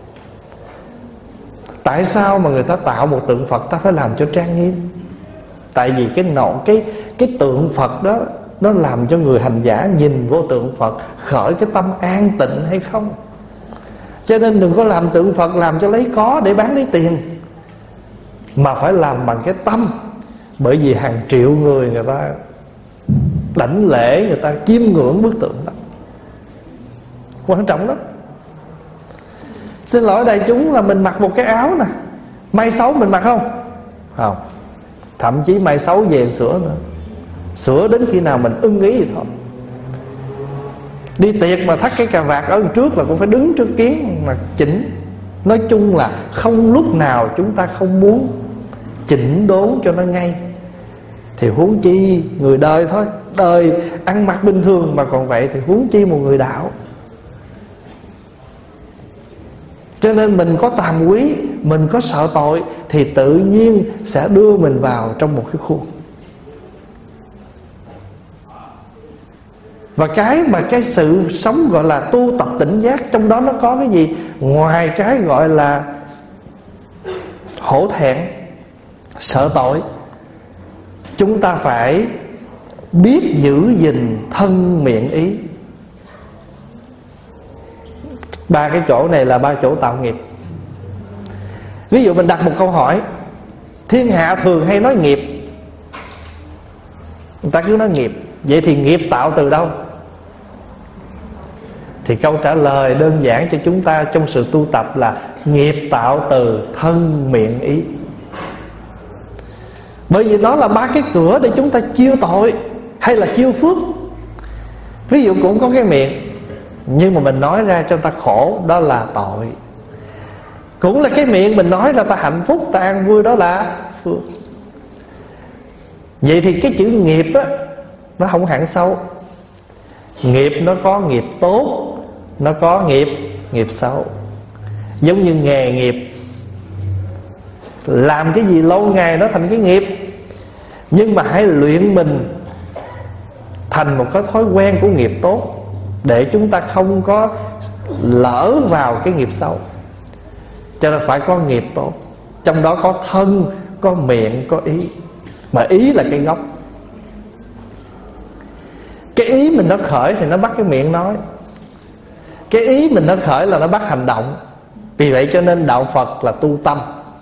Tại sao mà người ta tạo một tượng Phật ta phải làm cho trang nghiêm? Tại vì cái tượng Phật đó nó làm cho người hành giả nhìn vô tượng Phật khởi cái tâm an tịnh hay không. Cho nên đừng có làm tượng Phật làm cho lấy có để bán lấy tiền, mà phải làm bằng cái tâm. Bởi vì hàng triệu người ta đảnh lễ, người ta chiêm ngưỡng bức tượng đó, quan trọng lắm. Xin lỗi đại chúng là mình mặc một cái áo nè, may xấu mình mặc không? Không. Thậm chí may xấu về sửa nữa, sửa đến khi nào mình ưng ý thì thôi. Đi tiệc mà thắt cái cà vạt ở trước là cũng phải đứng trước kiến mà chỉnh. Nói chung là không lúc nào chúng ta không muốn chỉnh đốn cho nó ngay. Thì huống chi người đời thôi, đời ăn mặc bình thường mà còn vậy thì huống chi một người đạo. Cho nên mình có tàm quý, mình có sợ tội thì tự nhiên sẽ đưa mình vào trong một cái khuôn. Và cái sự sống gọi là tu tập tỉnh giác, trong đó nó có cái gì? Ngoài cái gọi là hổ thẹn, sợ tội, chúng ta phải biết giữ gìn thân miệng ý. Ba cái chỗ này là ba chỗ tạo nghiệp. Ví dụ mình đặt một câu hỏi: thiên hạ thường hay nói nghiệp, người ta cứ nói nghiệp. Vậy thì nghiệp tạo từ đâu? Thì câu trả lời đơn giản cho chúng ta trong sự tu tập là nghiệp tạo từ thân miệng ý. Bởi vì nó là ba cái cửa để chúng ta chiêu tội hay là chiêu phước. Ví dụ cũng có cái miệng, nhưng mà mình nói ra cho ta khổ, đó là tội. Cũng là cái miệng mình nói ra ta hạnh phúc, ta an vui, đó là phước. Vậy thì cái chữ nghiệp á, nó không hẳn sâu. Nghiệp nó có nghiệp tốt, nó có nghiệp xấu. Giống như nghề nghiệp, làm cái gì lâu ngày nó thành cái nghiệp. Nhưng mà hãy luyện mình thành một cái thói quen của nghiệp tốt, để chúng ta không có lỡ vào cái nghiệp xấu. Cho nên phải có nghiệp tốt. Trong đó có thân, có miệng, có ý. Mà ý là cái gốc. Cái ý mình nó khởi thì nó bắt cái miệng nói. Cái ý mình nó khởi là nó bắt hành động. Vì vậy cho nên đạo Phật là tu tâm.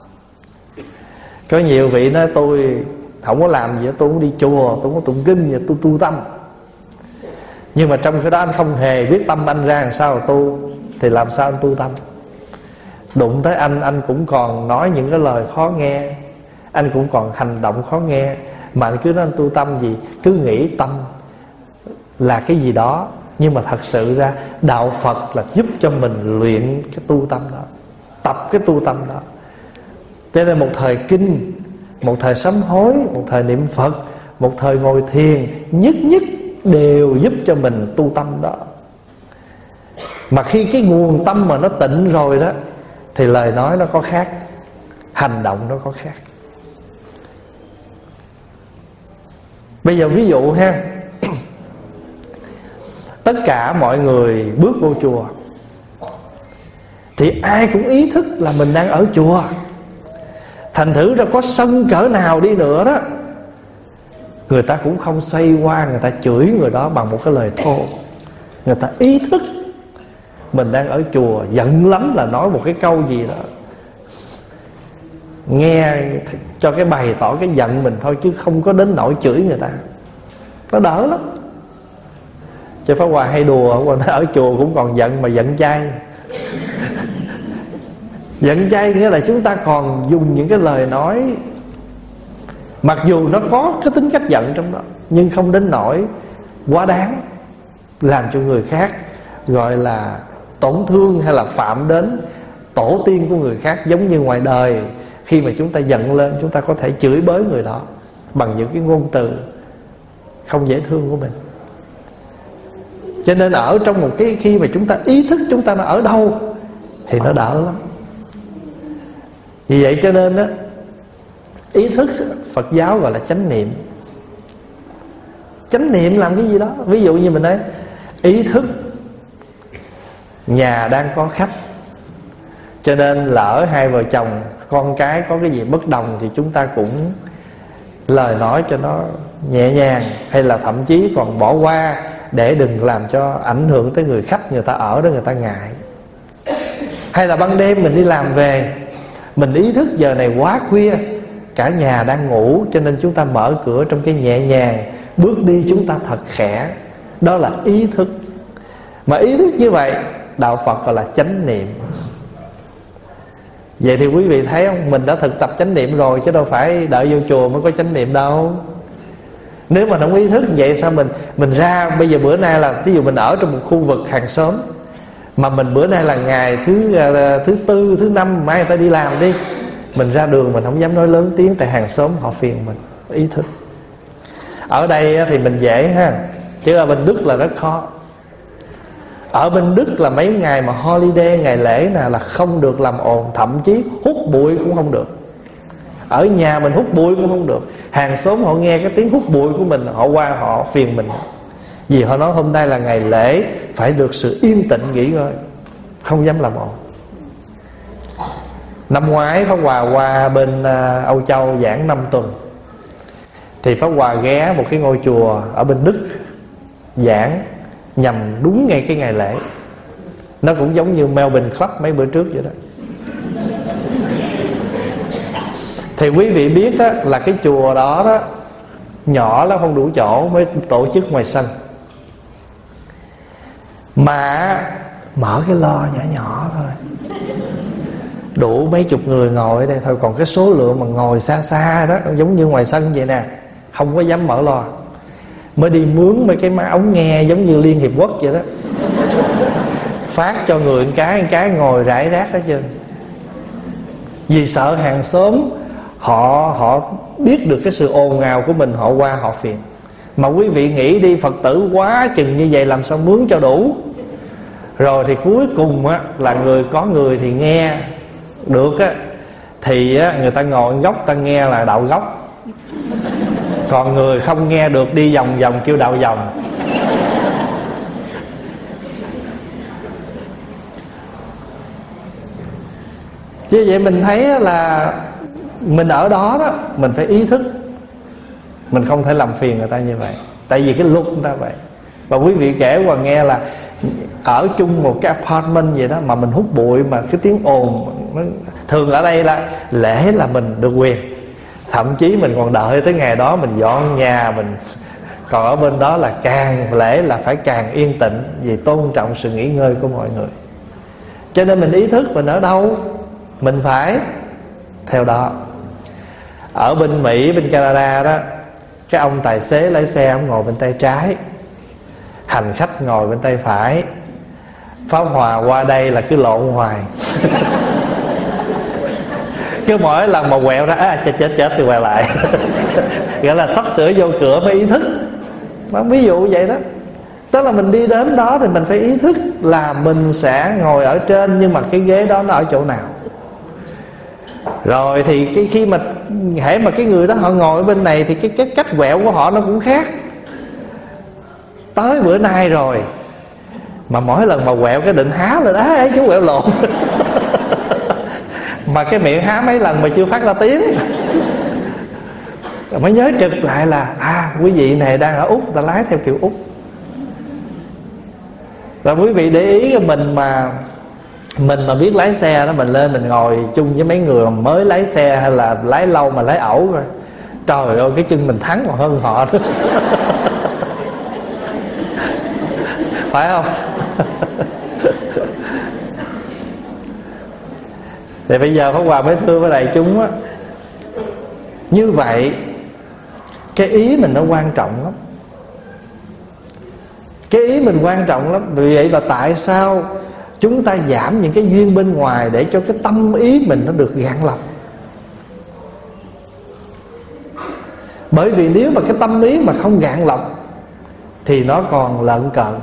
Có nhiều vị nói tôi không có làm gì, tôi không đi chùa, tôi không có tụng kinh gì, tôi tu tâm. Nhưng mà trong cái đó anh không hề biết tâm anh ra làm sao tu, thì làm sao anh tu tâm? Đụng tới anh cũng còn nói những cái lời khó nghe, anh cũng còn hành động khó nghe, mà anh cứ nói anh tu tâm gì, cứ nghĩ tâm là cái gì đó. Nhưng mà thật sự ra đạo Phật là giúp cho mình luyện cái tu tâm đó, tập cái tu tâm đó. Cho nên một thời kinh, một thời sám hối, một thời niệm Phật, một thời ngồi thiền, nhất đều giúp cho mình tu tâm đó. Mà khi cái nguồn tâm mà nó tịnh rồi đó thì lời nói nó có khác, hành động nó có khác. Bây giờ ví dụ ha, tất cả mọi người bước vô chùa thì ai cũng ý thức là mình đang ở chùa. Thành thử ra có sân cỡ nào đi nữa đó, người ta cũng không xoay qua người ta chửi người đó bằng một cái lời thô. Người ta ý thức mình đang ở chùa, giận lắm là nói một cái câu gì đó nghe cho cái bày tỏ cái giận mình thôi, chứ không có đến nỗi chửi người ta. Nó đỡ lắm. Chứ Pháp Hòa hay đùa, ở chùa cũng còn giận mà giận chay. Giận chay nghĩa là chúng ta còn dùng những cái lời nói mặc dù nó có cái tính cách giận trong đó, nhưng không đến nỗi quá đáng, làm cho người khác gọi là tổn thương hay là phạm đến tổ tiên của người khác. Giống như ngoài đời, khi mà chúng ta giận lên, chúng ta có thể chửi bới người đó bằng những cái ngôn từ không dễ thương của mình. Cho nên ở trong một cái khi mà chúng ta ý thức chúng ta nó ở đâu thì nó đỡ lắm. Vì vậy cho nên đó, ý thức Phật giáo gọi là chánh niệm. Chánh niệm làm cái gì đó. Ví dụ như mình nói ý thức nhà đang có khách, cho nên lỡ hai vợ chồng con cái có cái gì bất đồng thì chúng ta cũng lời nói cho nó nhẹ nhàng, hay là thậm chí còn bỏ qua để đừng làm cho ảnh hưởng tới người khách, người ta ở đó người ta ngại. Hay là ban đêm mình đi làm về, mình ý thức giờ này quá khuya, cả nhà đang ngủ, cho nên chúng ta mở cửa trong cái nhẹ nhàng, bước đi chúng ta thật khẽ. Đó là ý thức. Mà ý thức như vậy đạo Phật gọi là chánh niệm. Vậy thì quý vị thấy không, mình đã thực tập chánh niệm rồi, chứ đâu phải đợi vô chùa mới có chánh niệm đâu. Nếu mà không ý thức vậy sao mình ra. Bây giờ bữa nay là ví dụ mình ở trong một khu vực hàng xóm, mà mình bữa nay là ngày thứ tư, thứ năm, mai người ta đi làm đi, mình ra đường mình không dám nói lớn tiếng, tại hàng xóm họ phiền mình. Ý thức. Ở đây thì mình dễ ha, chứ ở bên Đức là rất khó. Ở bên Đức là mấy ngày mà holiday, ngày lễ nè, là không được làm ồn, thậm chí hút bụi cũng không được. Ở nhà mình hút bụi cũng không được. Hàng xóm họ nghe cái tiếng hút bụi của mình, họ qua họ phiền mình. Vì họ nói hôm nay là ngày lễ, phải được sự yên tĩnh nghỉ ngơi, không dám làm ồn. Năm ngoái Pháp Hòa qua bên Âu Châu giảng 5 tuần, thì Pháp Hòa ghé một cái ngôi chùa ở bên Đức giảng nhằm đúng ngay cái ngày lễ. Nó cũng giống như Melbourne Club mấy bữa trước vậy đó. Thì quý vị biết đó, là cái chùa đó đó nhỏ lắm, không đủ chỗ, mới tổ chức ngoài sân. Mà mở cái lo nhỏ nhỏ thôi, đủ mấy chục người ngồi ở đây thôi. Còn cái số lượng mà ngồi xa xa đó, giống như ngoài sân vậy nè, không có dám mở loa. Mới đi mướn mấy cái máy ống nghe giống như Liên Hiệp Quốc vậy đó, phát cho người một cái ngồi rải rác hết trơn. Vì sợ hàng xóm họ biết được cái sự ồn ào của mình, họ qua họ phiền. Mà quý vị nghĩ đi, Phật tử quá chừng như vậy làm sao mướn cho đủ. Rồi thì cuối cùng á, là có người thì nghe được á, thì á, người ta ngồi góc ta nghe là đạo góc. Còn người không nghe được đi vòng vòng kêu đạo vòng. Như vậy mình thấy là mình ở đó đó, mình phải ý thức, mình không thể làm phiền người ta như vậy. Tại vì cái luật người ta vậy. Và quý vị kể qua nghe là ở chung một cái apartment vậy đó, mà mình hút bụi, mà cái tiếng ồn. Thường ở đây là lễ là mình được quyền, thậm chí mình còn đợi tới ngày đó mình dọn nhà mình. Còn ở bên đó là càng lễ là phải càng yên tĩnh, vì tôn trọng sự nghỉ ngơi của mọi người. Cho nên mình ý thức mình ở đâu, mình phải theo đó. Ở bên Mỹ, bên Canada đó, cái ông tài xế lái xe ông ngồi bên tay trái, hành khách ngồi bên tay phải. Pháp Hòa qua đây là cứ lộn hoài. Cứ mỗi lần mà quẹo ra chết thì quẹo lại. Gọi là sắp sửa vô cửa mới ý thức. Nó ví dụ vậy đó. Tức là mình đi đến đó thì mình phải ý thức là mình sẽ ngồi ở trên, nhưng mà cái ghế đó nó ở chỗ nào. Rồi thì khi mà hễ mà cái người đó họ ngồi ở bên này thì cái cách quẹo của họ nó cũng khác. Tới bữa nay rồi mà mỗi lần mà quẹo cái định há lên, ấy chú quẹo lộn. Mà cái miệng há mấy lần mà chưa phát ra tiếng. Rồi mới nhớ trực lại là quý vị này đang ở Úc, ta lái theo kiểu Úc. Và quý vị để ý mình mà biết lái xe đó, mình lên mình ngồi chung với mấy người mới lái xe hay là lái lâu mà lái ẩu rồi, trời ơi cái chân mình thắng còn hơn họ nữa. Phải không? Thì bây giờ Pháp Hòa mới thưa với đại chúng á, như vậy cái ý mình nó quan trọng lắm. Cái ý mình quan trọng lắm. Vì vậy mà tại sao chúng ta giảm những cái duyên bên ngoài để cho cái tâm ý mình nó được gạn lọc? Bởi vì nếu mà cái tâm ý mà không gạn lọc thì nó còn lợn cợn.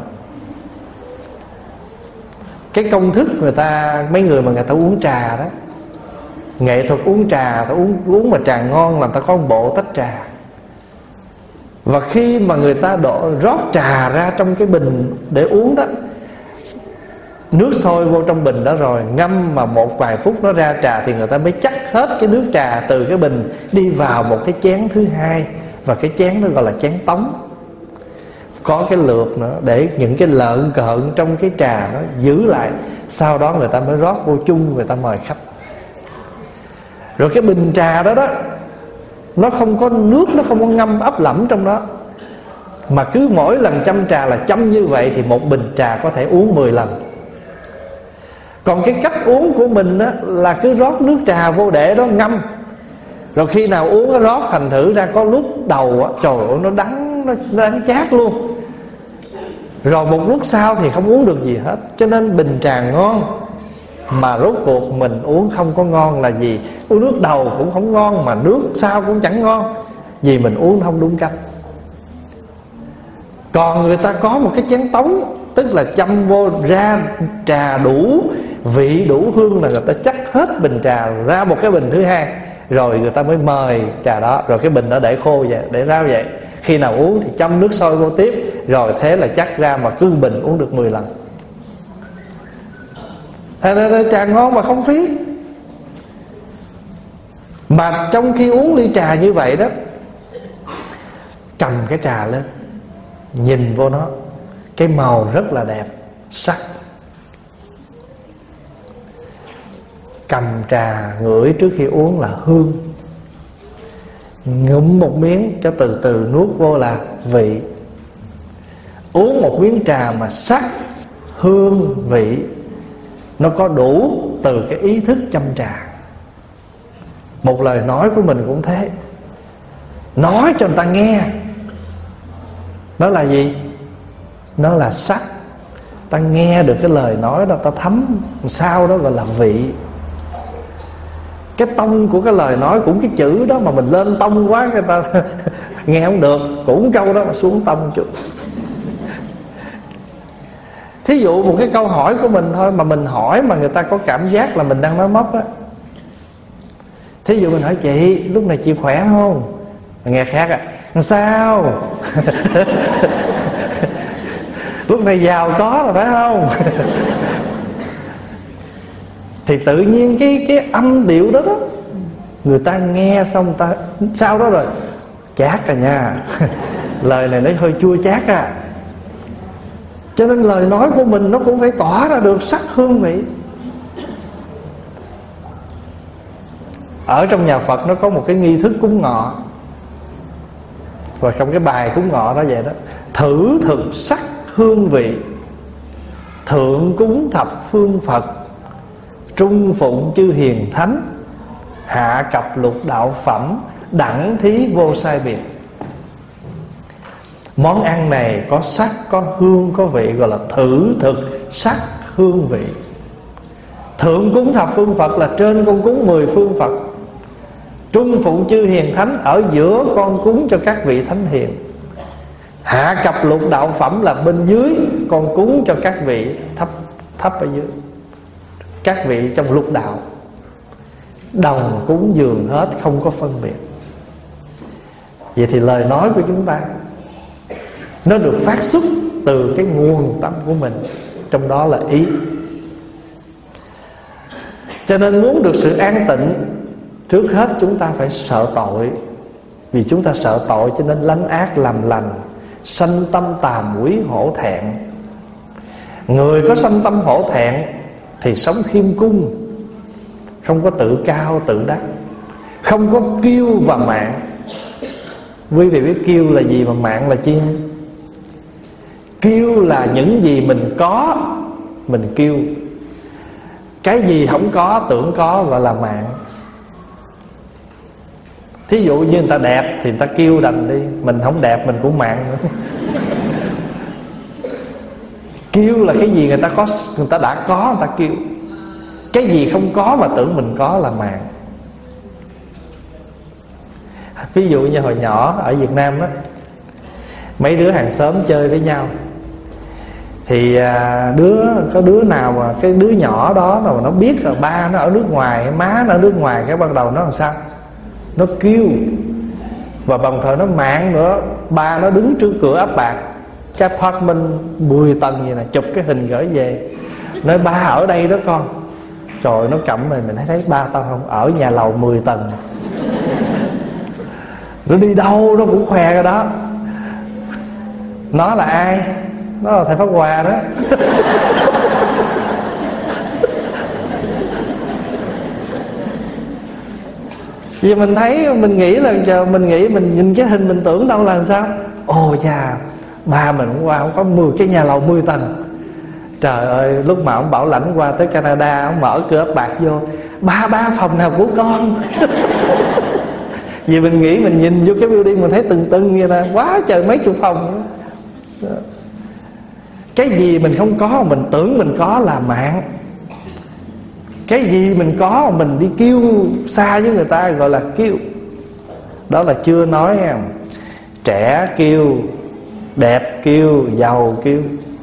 Cái công thức mấy người mà người ta uống trà đó, nghệ thuật uống trà, ta uống mà trà ngon là ta có một bộ tách trà. Và khi mà người ta rót trà ra trong cái bình để uống đó, nước sôi vô trong bình đó rồi, ngâm mà một vài phút nó ra trà, thì người ta mới chắc hết cái nước trà từ cái bình đi vào một cái chén thứ hai. Và cái chén đó gọi là chén tống. Có cái lược nữa để những cái lợn cợn trong cái trà nó giữ lại. Sau đó người ta mới rót vô chung, người ta mời khách. Rồi cái bình trà đó nó không có nước, nó không có ngâm ấp lẫm trong đó, mà cứ mỗi lần chăm trà là chăm như vậy, thì một bình trà có thể uống 10 lần. Còn cái cách uống của mình á, là cứ rót nước trà vô để đó ngâm. Rồi khi nào uống nó rót, thành thử ra có lúc đầu á, trời ơi nó đắng chát luôn. Rồi một lúc sau thì không uống được gì hết. Cho nên bình trà ngon mà rốt cuộc mình uống không có ngon là gì? Uống nước đầu cũng không ngon, mà nước sau cũng chẳng ngon, vì mình uống không đúng cách. Còn người ta có một cái chén tống, tức là chăm vô ra trà đủ vị đủ hương, là người ta chắc hết bình trà ra một cái bình thứ hai, rồi người ta mới mời trà đó. Rồi cái bình đó để khô vậy, để ráo vậy. Khi nào uống thì chăm nước sôi vô tiếp. Rồi thế là chắc ra, mà cứ bình uống được 10 lần. Trà ngon mà không phí. Mà trong khi uống ly trà như vậy đó, cầm cái trà lên, nhìn vô nó, cái màu rất là đẹp, sắc. Cầm trà ngửi trước khi uống là hương. Ngụm một miếng cho từ từ nuốt vô là vị. Uống một miếng trà mà sắc, hương, vị nó có đủ từ cái ý thức chăm trà. Một lời nói của mình cũng thế. Nói cho người ta nghe, đó là gì? Nó là sắc. Ta nghe được cái lời nói đó, ta thấm sao đó gọi là vị. Cái tông của cái lời nói cũng cái chữ đó, mà mình lên tông quá người ta nghe không được, cũng câu đó mà xuống tông chút. Thí dụ một cái câu hỏi của mình thôi, mà mình hỏi mà người ta có cảm giác là mình đang nói móc á. Thí dụ mình hỏi chị, lúc này chị khỏe không? Nghe khác à, sao? Lúc này giàu có rồi phải không? Thì tự nhiên cái âm điệu đó người ta nghe xong ta sau đó rồi chát à nha. Lời này nó hơi chua chát à. Cho nên lời nói của mình nó cũng phải tỏa ra được sắc hương vị. Ở trong nhà Phật nó có một cái nghi thức cúng ngọ, và trong cái bài cúng ngọ đó vậy đó: thử thực sắc hương vị, thượng cúng thập phương Phật, trung phụng chư hiền thánh, hạ cập lục đạo phẩm, đẳng thí vô sai biệt. Món ăn này có sắc, có hương, có vị, gọi là thử thực sắc hương vị. Thượng cúng thập phương Phật là trên con cúng 10 phương Phật. Trung phụng chư hiền thánh, ở giữa con cúng cho các vị thánh hiền. hạ cập lục đạo phẩm là bên dưới, con cúng cho các vị thấp ở dưới, các vị trong lục đạo đồng cúng dường hết, không có phân biệt. Vậy thì lời nói của chúng ta nó được phát xuất từ cái nguồn tâm của mình, trong đó là ý. Cho nên muốn được sự an tịnh, trước hết chúng ta phải sợ tội. Vì chúng ta sợ tội cho nên lánh ác làm lành, sanh tâm tàm quý hổ thẹn. Người có sanh tâm hổ thẹn thì sống khiêm cung, không có tự cao tự đắc, không có kiêu và mạn. Quý vị biết kiêu là gì mà mạn là chi? Kiêu là những gì mình có mình kiêu, cái gì không có tưởng có gọi là mạn. Thí dụ như người ta đẹp thì người ta kiêu đành đi, mình không đẹp mình cũng mạn nữa. Kiêu là cái gì người ta có, người ta đã có người ta kiêu. Cái gì không có mà tưởng mình có là mạn. Ví dụ như hồi nhỏ ở Việt Nam á, mấy đứa hàng xóm chơi với nhau thì có đứa nào mà cái đứa nhỏ đó mà nó biết là ba nó ở nước ngoài, má nó ở nước ngoài, cái ban đầu nó làm sao? Nó kêu. Và đồng thời nó mạn nữa. Ba nó đứng trước cửa áp bạc, cái apartment 10 tầng vậy nè, chụp cái hình gửi về, nói ba ở đây đó con. Trời, nó cầm mình thấy ba tao không ở nhà lầu 10 tầng. Nó đi đâu nó cũng khoe cái đó. Nó là ai? Nó là thầy Pháp Hòa đó. Vì mình thấy, mình nghĩ là mình nhìn cái hình mình tưởng đâu là sao? Ồ chà, ba mình hôm qua không có 10 cái nhà lầu 10 tầng. Trời ơi, lúc mà ông bảo lãnh qua tới Canada, ông mở cửa ấp bạc vô, ba phòng nào của con. Vì mình nghĩ, mình nhìn vô cái building mình thấy từng như là quá trời mấy chục phòng. Cái gì mình không có mình tưởng mình có là mạn. Cái gì mình có mình đi kêu xa với người ta gọi là kêu. Đó là chưa nói trẻ kêu, đẹp kêu, giàu kêu.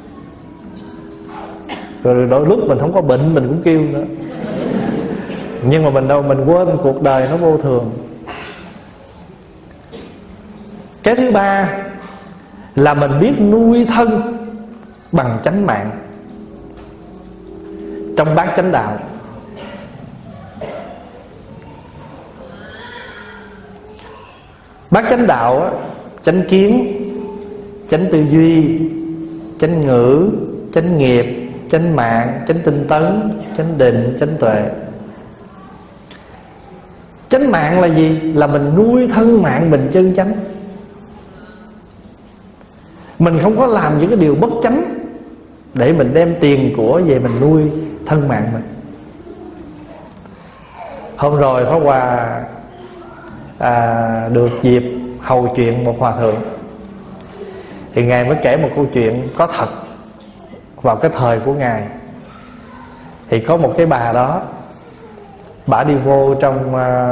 Rồi đôi lúc mình không có bệnh mình cũng kêu nữa. Nhưng mà mình đâu, mình quên cuộc đời nó vô thường. Cái thứ ba là mình biết nuôi thân bằng chánh mạng. Trong bát chánh đạo, bát chánh đạo á, chánh kiến, chánh tư duy, chánh ngữ, chánh nghiệp, chánh mạng, chánh tinh tấn, chánh định, chánh tuệ. Chánh mạng là gì? Là mình nuôi thân mạng mình chân chánh. Mình không có làm những cái điều bất chánh để mình đem tiền của về mình nuôi thân mạng mình. Hôm rồi Pháp Hòa được dịp hầu chuyện một hòa thượng. Thì Ngài mới kể một câu chuyện có thật vào cái thời của Ngài. Thì có một cái bà đó, bà đi vô trong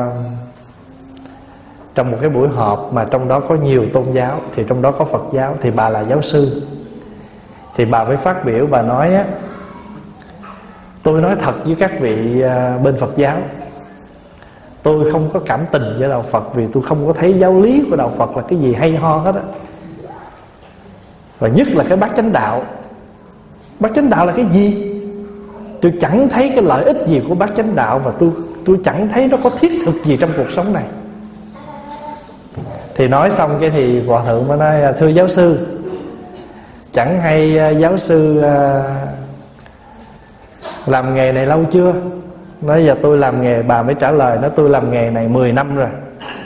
một cái buổi họp mà trong đó có nhiều tôn giáo, thì trong đó có Phật giáo, thì bà là giáo sư. Thì bà mới phát biểu, bà nói á, tôi nói thật với các vị bên Phật giáo, tôi không có cảm tình với đạo Phật, vì tôi không có thấy giáo lý của đạo Phật là cái gì hay ho hết á. Và nhất là cái bát chánh đạo. Bát chánh đạo là cái gì? Tôi chẳng thấy cái lợi ích gì của bát chánh đạo, và tôi chẳng thấy nó có thiết thực gì trong cuộc sống này. Thì nói xong cái thì hòa thượng mới nói, thưa giáo sư, chẳng hay giáo sư làm nghề này lâu chưa? Nói giờ tôi làm nghề, bà mới trả lời, nói tôi làm nghề này 10 năm rồi.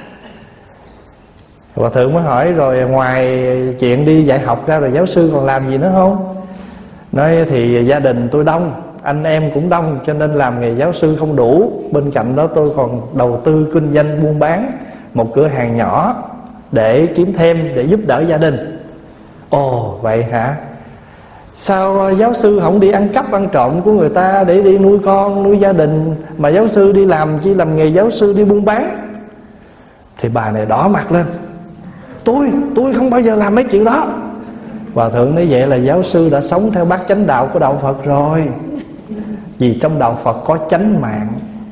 Hòa thượng mới hỏi, rồi ngoài chuyện đi dạy học ra rồi giáo sư còn làm gì nữa không? Nói thì gia đình tôi đông, anh em cũng đông, cho nên làm nghề giáo sư không đủ. Bên cạnh đó tôi còn đầu tư kinh doanh buôn bán một cửa hàng nhỏ để kiếm thêm, để giúp đỡ gia đình. Ồ vậy hả? Sao giáo sư không đi ăn cắp ăn trộm của người ta để đi nuôi con, nuôi gia đình, mà giáo sư đi làm chi, làm nghề giáo sư đi buôn bán? Thì bà này đỏ mặt lên. tôi không bao giờ làm mấy chuyện đó. Hòa thượng nói vậy là giáo sư đã sống theo bát chánh đạo của đạo Phật rồi. Vì trong đạo Phật có chánh mạng.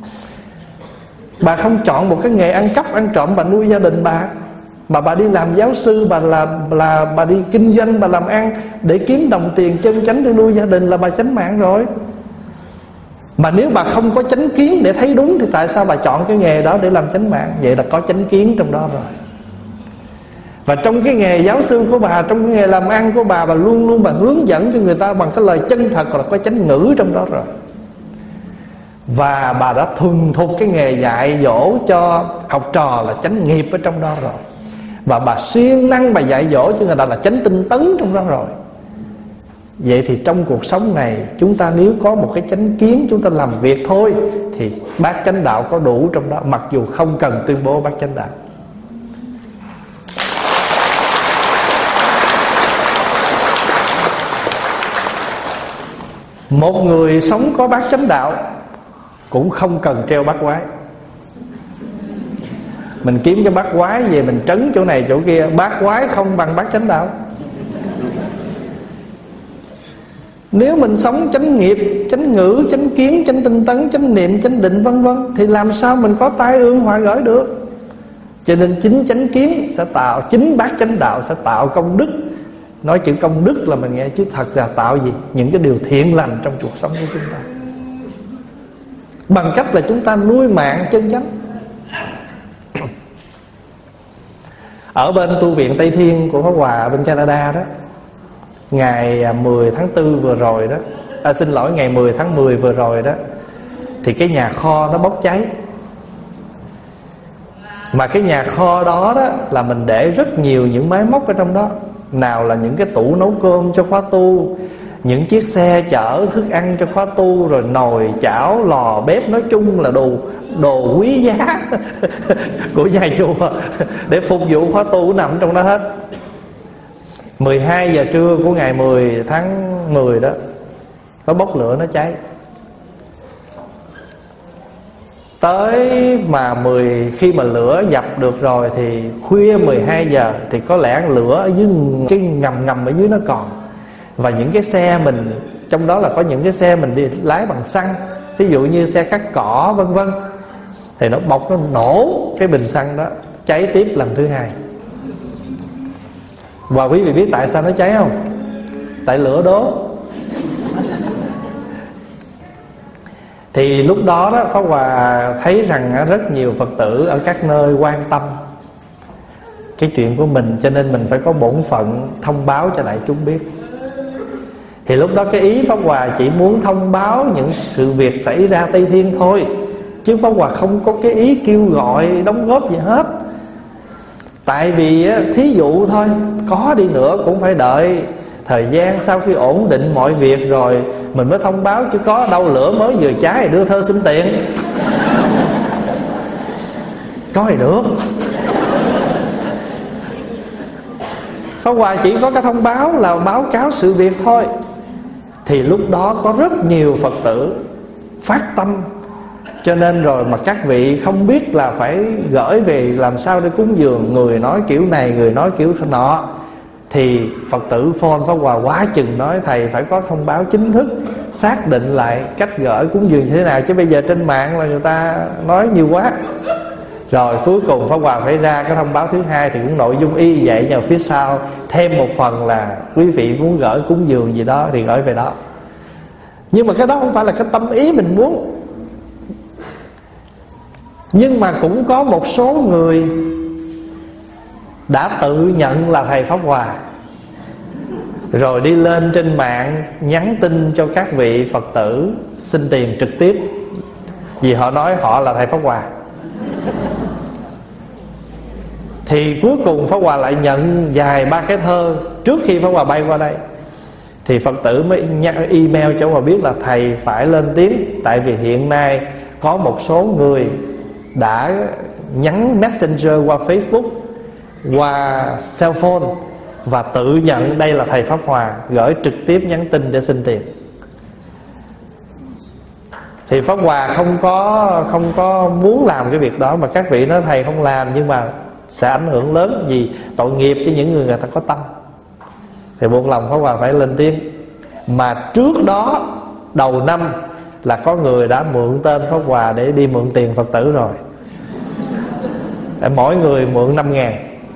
Bà không chọn một cái nghề ăn cắp ăn trộm bà nuôi gia đình bà, mà bà đi làm giáo sư, bà đi kinh doanh, bà làm ăn để kiếm đồng tiền chân chánh để nuôi gia đình, là bà chánh mạng rồi. Mà nếu bà không có chánh kiến để thấy đúng thì tại sao bà chọn cái nghề đó để làm chánh mạng? Vậy là có chánh kiến trong đó rồi. Và trong cái nghề giáo sư của bà, trong cái nghề làm ăn của bà luôn luôn bà hướng dẫn cho người ta bằng cái lời chân thật, là có chánh ngữ trong đó rồi. Và bà đã thuần thục cái nghề dạy dỗ cho học trò là chánh nghiệp ở trong đó rồi. Và bà siêng năng bà dạy dỗ cho người ta là chánh tinh tấn trong đó rồi. Vậy thì trong cuộc sống này, chúng ta nếu có một cái chánh kiến, chúng ta làm việc thôi, thì bát chánh đạo có đủ trong đó, mặc dù không cần tuyên bố bát chánh đạo. Một người sống có bát chánh đạo cũng không cần treo bát quái. Mình kiếm cái bát quái về mình trấn chỗ này chỗ kia, bát quái không bằng bát chánh đạo. Nếu mình sống chánh nghiệp, chánh ngữ, chánh kiến, chánh tinh tấn, chánh niệm, chánh định vân vân, thì làm sao mình có tai ương họa gởi được? Cho nên chính chánh kiến sẽ tạo, chính bát chánh đạo sẽ tạo công đức. Nói chữ công đức là mình nghe, chứ thật ra tạo gì? Những cái điều thiện lành trong cuộc sống của chúng ta, bằng cách là chúng ta nuôi mạng chân chánh. Ở bên tu viện Tây Thiên của Pháp Hòa bên Canada đó, ngày 10 tháng 4 vừa rồi đó, ngày 10 tháng 10 vừa rồi đó, thì cái nhà kho nó bốc cháy. Mà cái nhà kho đó đó là mình để rất nhiều những máy móc ở trong đó. Nào là những cái tủ nấu cơm cho khóa tu, những chiếc xe chở thức ăn cho khóa tu, rồi nồi chảo lò bếp, nói chung là đồ quý giá của nhà chùa để phục vụ khóa tu nằm trong đó hết. 12 giờ trưa của ngày 10 tháng 10 đó, nó bốc lửa, nó cháy. Tới mà khi mà lửa dập được rồi thì khuya 12 giờ thì có lẽ lửa ở dưới cái ngầm ở dưới nó còn. Và những cái xe mình, trong đó là có những cái xe mình đi lái bằng xăng, ví dụ như xe cắt cỏ vân vân, thì nó bốc, nó nổ cái bình xăng đó, cháy tiếp lần thứ hai. Và quý vị biết tại sao nó cháy không? Tại lửa đốt. Thì lúc đó đó, Pháp Hòa thấy rằng rất nhiều Phật tử ở các nơi quan tâm cái chuyện của mình, cho nên mình phải có bổn phận thông báo cho đại chúng biết. Thì lúc đó cái ý Pháp Hòa chỉ muốn thông báo những sự việc xảy ra Tây Thiên thôi, chứ Pháp Hòa không có cái ý kêu gọi đóng góp gì hết. Tại vì thí dụ thôi, có đi nữa cũng phải đợi thời gian sau khi ổn định mọi việc rồi mình mới thông báo, chứ có đâu lửa mới vừa cháy thì đưa thơ xin tiền. Có gì được. Pháp Hòa chỉ có cái thông báo là báo cáo sự việc thôi. Thì lúc đó có rất nhiều Phật tử phát tâm, cho nên rồi mà các vị không biết là phải gửi về làm sao để cúng dường. Người nói kiểu này, người nói kiểu nọ. Thì Phật tử phone Pháp Hòa quá chừng nói thầy phải có thông báo chính thức, xác định lại cách gửi cúng dường như thế nào, chứ bây giờ trên mạng là người ta nói nhiều quá. Rồi cuối cùng Pháp Hòa phải ra cái thông báo thứ hai, thì cũng nội dung y vậy, nhờ phía sau thêm một phần là quý vị muốn gửi cúng dường gì đó thì gửi về đó. Nhưng mà cái đó không phải là cái tâm ý mình muốn. Nhưng mà cũng có một số người đã tự nhận là thầy Pháp Hòa, rồi đi lên trên mạng nhắn tin cho các vị Phật tử xin tiền trực tiếp, vì họ nói họ là thầy Pháp Hòa. Thì cuối cùng Pháp Hòa lại nhận vài ba cái thơ trước khi Pháp Hòa bay qua đây. Thì Phật tử mới email cho Pháp Hòa biết là thầy phải lên tiếng, tại vì hiện nay có một số người đã nhắn Messenger qua Facebook, qua cell phone, và tự nhận đây là thầy Pháp Hòa, gửi trực tiếp nhắn tin để xin tiền. Thì Pháp Hòa không có muốn làm cái việc đó, mà các vị nói thầy không làm, nhưng mà sẽ ảnh hưởng lớn vì tội nghiệp cho những người ta có tâm. Thì buộc lòng Pháp Hòa phải lên tiếng. Mà trước đó đầu năm là có người đã mượn tên Pháp Hòa để đi mượn tiền Phật tử rồi. Mỗi người mượn 5.000.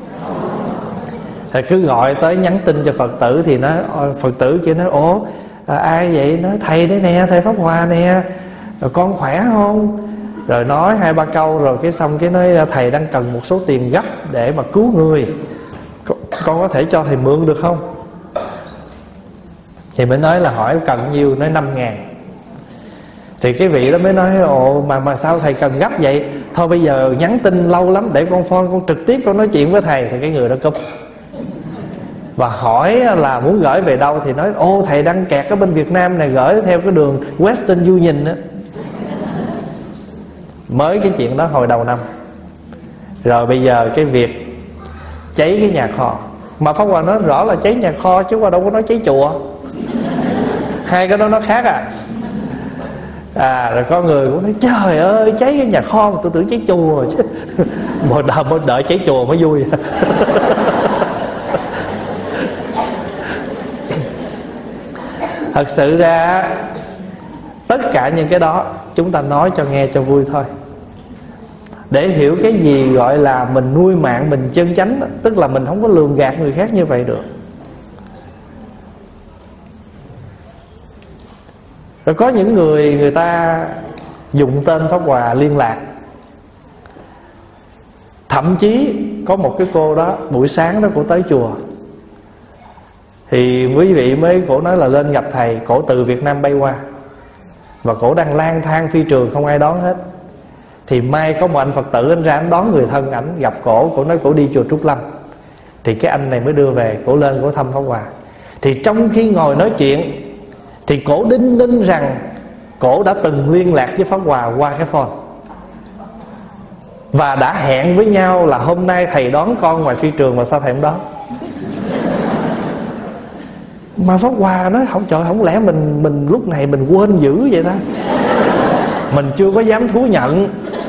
Thì cứ gọi tới nhắn tin cho Phật tử thì nói, Phật tử chỉ nói ủa ai vậy? Nói thầy đấy nè, thầy Pháp Hòa nè, rồi con khỏe không? Rồi nói 2-3 câu rồi cái xong cái nói thầy đang cần một số tiền gấp để mà cứu người, con có thể cho thầy mượn được không? Thì mới nói là hỏi cần nhiêu, nói 5.000. Thì cái vị đó mới nói ồ mà sao thầy cần gấp vậy? Thôi bây giờ nhắn tin lâu lắm, để con phone con trực tiếp con nói chuyện với thầy. Thì cái người đó cúp. Và hỏi là muốn gửi về đâu thì nói ô thầy đang kẹt ở bên Việt Nam này, gửi theo cái đường Western Union đó. Mới cái chuyện đó hồi đầu năm. Rồi bây giờ cái việc cháy cái nhà kho, mà Pháp Hòa nói rõ là cháy nhà kho chứ qua đâu có nói cháy chùa. Hai cái đó nó khác à. Rồi có người cũng nói trời ơi cháy cái nhà kho mà tôi tưởng cháy chùa chứ. Một đợi cháy chùa mới vui. Thật sự ra tất cả những cái đó chúng ta nói cho nghe cho vui thôi. Để hiểu cái gì gọi là mình nuôi mạng mình chân chánh, tức là mình không có lường gạt người khác như vậy được. Rồi có những người ta dùng tên Pháp Hòa liên lạc. Thậm chí có một cái cô đó buổi sáng đó cổ tới chùa, thì quý vị mới cổ nói là lên gặp thầy. Cổ từ Việt Nam bay qua và cổ đang lang thang phi trường không ai đón hết. Thì may có một anh Phật tử anh ra anh đón người thân ảnh, gặp cổ nói cổ đi chùa Trúc Lâm. Thì cái anh này mới đưa về, cổ lên cổ thăm Pháp Hòa. Thì trong khi ngồi nói chuyện thì cổ đinh ninh rằng cổ đã từng liên lạc với Pháp Hòa qua cái phone, và đã hẹn với nhau là hôm nay thầy đón con ngoài phi trường, mà sao thầy không đón? Mà Pháp Hòa nói không, trời, không lẽ mình lúc này mình quên dữ vậy ta? Mình chưa có dám thú nhận.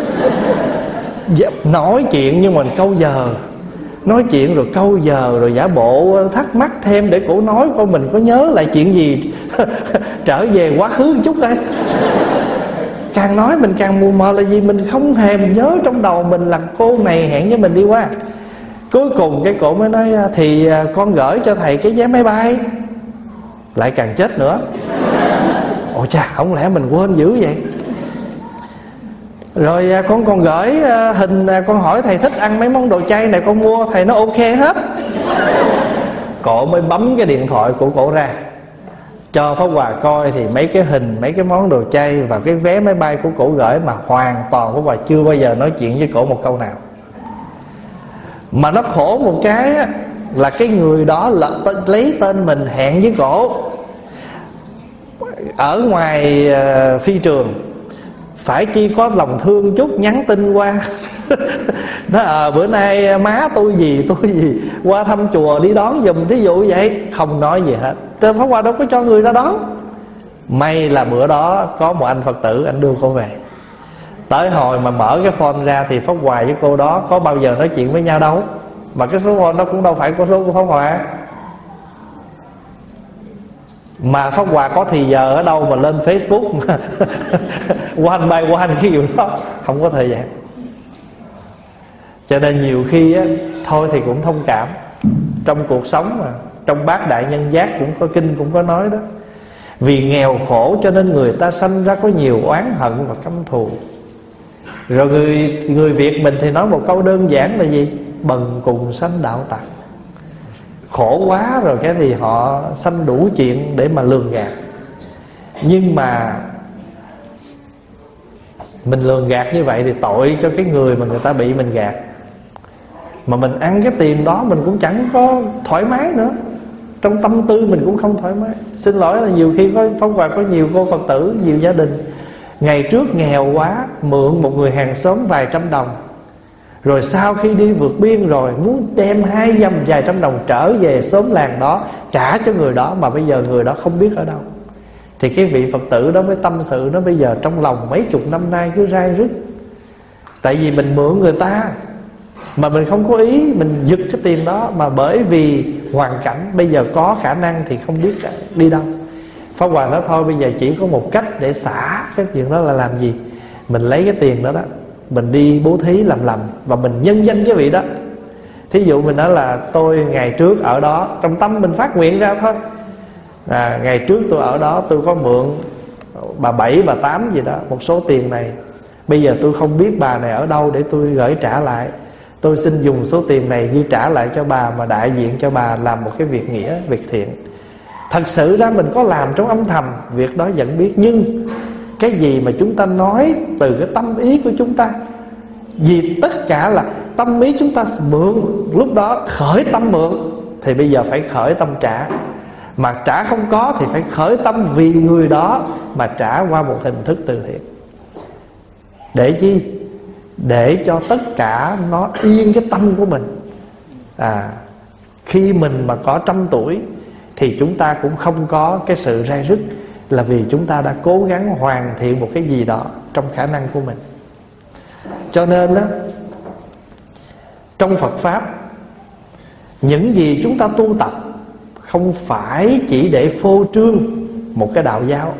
Nói chuyện nhưng mà câu giờ, nói chuyện rồi câu giờ, rồi giả bộ thắc mắc thêm để cổ nói coi mình có nhớ lại chuyện gì. Trở về quá khứ một chút đây. Càng nói mình càng mù mờ, là gì mình không hề nhớ trong đầu mình là cô này hẹn với mình đi qua. Cuối cùng cái cổ mới nói thì con gửi cho thầy cái vé máy bay. Lại càng chết nữa. Ồ chà, không lẽ mình quên dữ vậy? Rồi con còn gửi hình, con hỏi thầy thích ăn mấy món đồ chay này, con mua, thầy nó ok hết. Cổ mới bấm cái điện thoại của cổ ra cho Pháp Hòa coi, thì mấy cái hình, mấy cái món đồ chay và cái vé máy bay của cổ gửi, mà hoàn toàn Pháp Hòa chưa bao giờ nói chuyện với cổ một câu nào. Mà nó khổ một cái là cái người đó lấy tên mình hẹn với cổ ở ngoài phi trường, phải chi có lòng thương chút nhắn tin qua. Nói bữa nay má tôi gì qua thăm chùa đi đón giùm, thí dụ vậy. Không nói gì hết. Tên Pháp Hòa đâu có cho người ra đón. May là bữa đó có một anh Phật tử, anh đưa cô về. Tới hồi mà mở cái phone ra thì Pháp Hòa với cô đó có bao giờ nói chuyện với nhau đâu. Mà cái số phone đó cũng đâu phải có số của Pháp Hòa. Mà Pháp Hòa có thì giờ ở đâu mà lên Facebook one by one cái kiểu đó, không có thời gian. Cho nên nhiều khi á, thôi thì cũng thông cảm. Trong cuộc sống mà, trong Bát Đại Nhân Giác cũng có kinh cũng có nói đó, vì nghèo khổ cho nên người ta sanh ra có nhiều oán hận và căm thù. Rồi người Việt mình thì nói một câu đơn giản là gì? Bần cùng sanh đạo tặc. Khổ quá rồi cái thì họ sanh đủ chuyện để mà lường gạt. Nhưng mà mình lường gạt như vậy thì tội cho cái người mà người ta bị mình gạt. Mà mình ăn cái tiền đó mình cũng chẳng có thoải mái nữa, trong tâm tư mình cũng không thoải mái. Xin lỗi là nhiều khi có Pháp Hòa có nhiều cô Phật tử, nhiều gia đình ngày trước nghèo quá, mượn một người hàng xóm vài trăm đồng, rồi sau khi đi vượt biên rồi muốn đem vài trăm đồng trở về xóm làng đó trả cho người đó, mà bây giờ người đó không biết ở đâu. Thì cái vị Phật tử đó mới tâm sự, nó bây giờ trong lòng mấy chục năm nay cứ rai rứt. Tại vì mình mượn người ta, mà mình không có ý mình giật cái tiền đó, mà bởi vì hoàn cảnh bây giờ có khả năng thì không biết đi đâu. Pháp Hòa nói thôi bây giờ chỉ có một cách để xả cái chuyện đó là làm gì? Mình lấy cái tiền đó đó, mình đi bố thí làm lành, và mình nhân danh cái vị đó. Thí dụ mình nói là tôi ngày trước ở đó, trong tâm mình phát nguyện ra thôi, ngày trước tôi ở đó, tôi có mượn bà Bảy, bà Tám gì đó một số tiền này. Bây giờ tôi không biết bà này ở đâu để tôi gửi trả lại. Tôi xin dùng số tiền này ghi trả lại cho bà, mà đại diện cho bà làm một cái việc nghĩa, việc thiện. Thật sự ra mình có làm trong âm thầm, việc đó vẫn biết. Nhưng cái gì mà chúng ta nói từ cái tâm ý của chúng ta, vì tất cả là tâm ý chúng ta mượn, lúc đó khởi tâm mượn thì bây giờ phải khởi tâm trả. Mà trả không có thì phải khởi tâm vì người đó mà trả qua một hình thức từ thiện. Để chi? Để cho tất cả nó yên cái tâm của mình. Khi mình mà có 100 tuổi thì chúng ta cũng không có cái sự rai rứt, là vì chúng ta đã cố gắng hoàn thiện một cái gì đó trong khả năng của mình. Cho nên đó, trong Phật Pháp, những gì chúng ta tu tập không phải chỉ để phô trương một cái đạo giáo,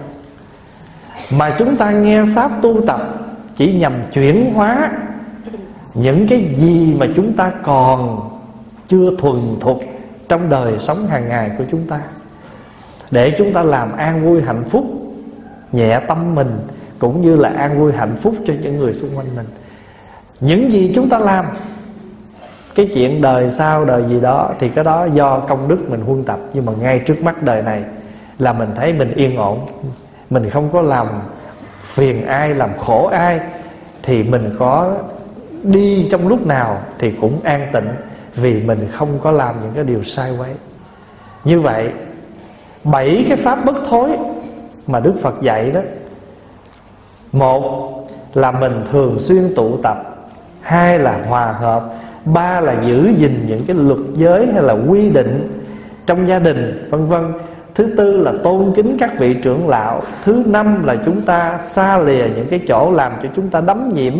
mà chúng ta nghe Pháp tu tập chỉ nhằm chuyển hóa những cái gì mà chúng ta còn chưa thuần thục trong đời sống hàng ngày của chúng ta, để chúng ta làm an vui hạnh phúc nhẹ tâm mình, cũng như là an vui hạnh phúc cho những người xung quanh mình. Những gì chúng ta làm, cái chuyện đời sau đời gì đó thì cái đó do công đức mình huân tập. Nhưng mà ngay trước mắt đời này là mình thấy mình yên ổn, mình không có làm phiền ai, làm khổ ai, thì mình có đi trong lúc nào thì cũng an tịnh, vì mình không có làm những cái điều sai quấy. Như vậy 7 cái pháp bất thối mà Đức Phật dạy đó, một là mình thường xuyên tụ tập, hai là hòa hợp, ba là giữ gìn những cái luật giới hay là quy định trong gia đình, vân vân. Thứ tư là tôn kính các vị trưởng lão. Thứ năm là chúng ta xa lìa những cái chỗ làm cho chúng ta đắm nhiễm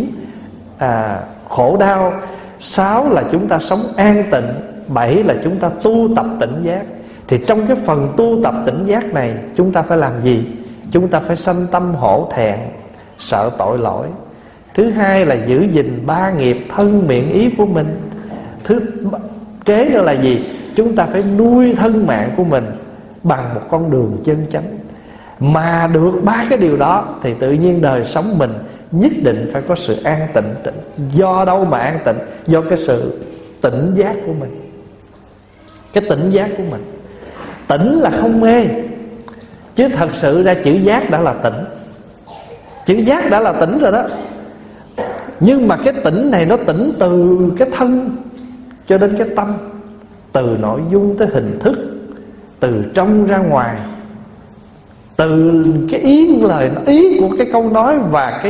khổ đau. 6 là chúng ta sống an tịnh. 7 là chúng ta tu tập tỉnh giác. Thì trong cái phần tu tập tỉnh giác này, chúng ta phải làm gì? Chúng ta phải sanh tâm hổ thẹn, sợ tội lỗi. Thứ hai là giữ gìn 3 nghiệp thân miệng ý của mình. Thứ kế đó là gì? Chúng ta phải nuôi thân mạng của mình bằng một con đường chân chánh. Mà được 3 cái điều đó thì tự nhiên đời sống mình nhất định phải có sự an tịnh. Do đâu mà an tịnh? Do cái sự tỉnh giác của mình. Cái tỉnh giác của mình. Tỉnh là không mê, chứ thật sự ra chữ giác đã là tỉnh. Chữ giác đã là tỉnh rồi đó. Nhưng mà cái tỉnh này nó tỉnh từ cái thân cho đến cái tâm, từ nội dung tới hình thức, từ trong ra ngoài, từ cái ý của cái câu nói và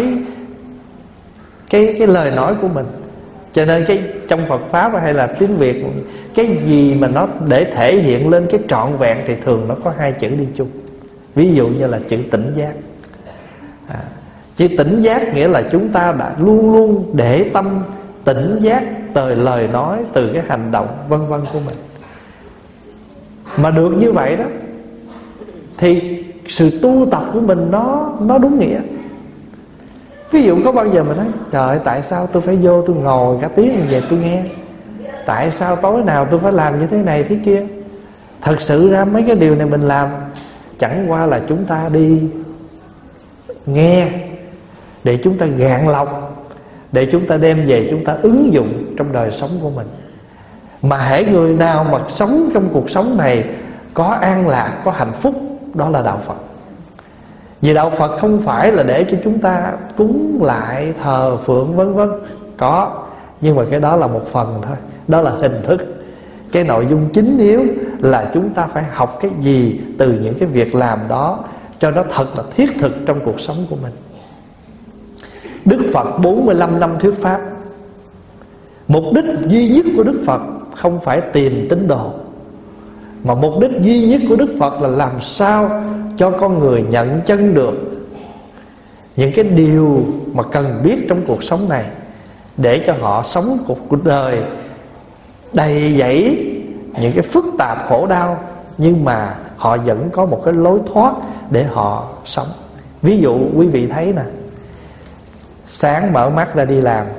cái lời nói của mình. Cho nên trong Phật Pháp hay là tiếng Việt, cái gì mà nó để thể hiện lên cái trọn vẹn thì thường nó có 2 chữ đi chung. Ví dụ như là chữ tỉnh giác. Chữ tỉnh giác nghĩa là chúng ta đã luôn luôn để tâm tỉnh giác từ lời nói, từ cái hành động vân vân của mình. Mà được như vậy đó thì sự tu tập của mình nó đúng nghĩa. Ví dụ có bao giờ mình nói trời ơi, tại sao tôi phải vô tôi ngồi cả tiếng về tôi nghe? Tại sao tối nào tôi phải làm như thế này thế kia? Thật sự ra mấy cái điều này mình làm chẳng qua là chúng ta đi nghe để chúng ta gạn lọc, để chúng ta đem về chúng ta ứng dụng trong đời sống của mình. Mà hễ người nào mà sống trong cuộc sống này có an lạc, có hạnh phúc, đó là đạo Phật. Vì đạo Phật không phải là để cho chúng ta cúng lại, thờ phượng vân vân. Có, nhưng mà cái đó là một phần thôi. Đó là hình thức. Cái nội dung chính yếu là chúng ta phải học cái gì từ những cái việc làm đó, cho nó thật là thiết thực trong cuộc sống của mình. Đức Phật 45 năm thuyết Pháp, mục đích duy nhất của Đức Phật không phải tìm tín đồ, mà mục đích duy nhất của Đức Phật là làm sao cho con người nhận chân được những cái điều mà cần biết trong cuộc sống này, để cho họ sống cuộc đời đầy dẫy những cái phức tạp khổ đau, nhưng mà họ vẫn có một cái lối thoát để họ sống. Ví dụ quý vị thấy nè, sáng mở mắt ra đi làm,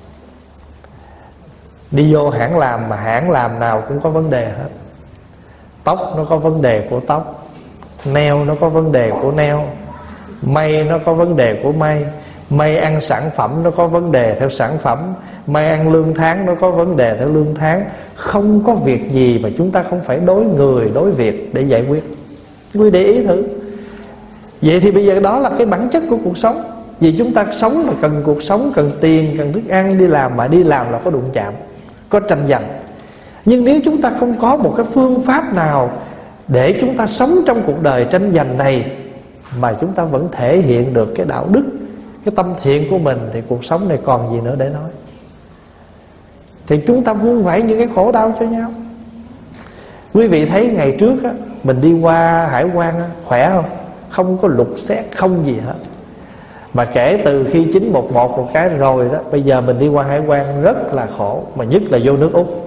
đi vô hãng làm mà hãng làm nào cũng có vấn đề hết. Tóc nó có vấn đề của tóc, nail nó có vấn đề của nail, may nó có vấn đề của may, may ăn sản phẩm nó có vấn đề theo sản phẩm, may ăn lương tháng nó có vấn đề theo lương tháng. Không có việc gì mà chúng ta không phải đối người đối việc để giải quyết. Quý để ý thử. Vậy thì bây giờ đó là cái bản chất của cuộc sống. Vì chúng ta sống mà cần cuộc sống, cần tiền, cần thức ăn, đi làm mà đi làm là có đụng chạm, có tranh giành. Nhưng nếu chúng ta không có một cái phương pháp nào để chúng ta sống trong cuộc đời tranh giành này mà chúng ta vẫn thể hiện được cái đạo đức, cái tâm thiện của mình, thì cuộc sống này còn gì nữa để nói. Thì chúng ta vun vẫy những cái khổ đau cho nhau. Quý vị thấy ngày trước á, mình đi qua hải quan á, khỏe không? Không có lục xét, không gì hết. Mà kể từ khi 911 một cái rồi đó, bây giờ mình đi qua hải quan rất là khổ. Mà nhất là vô nước Úc.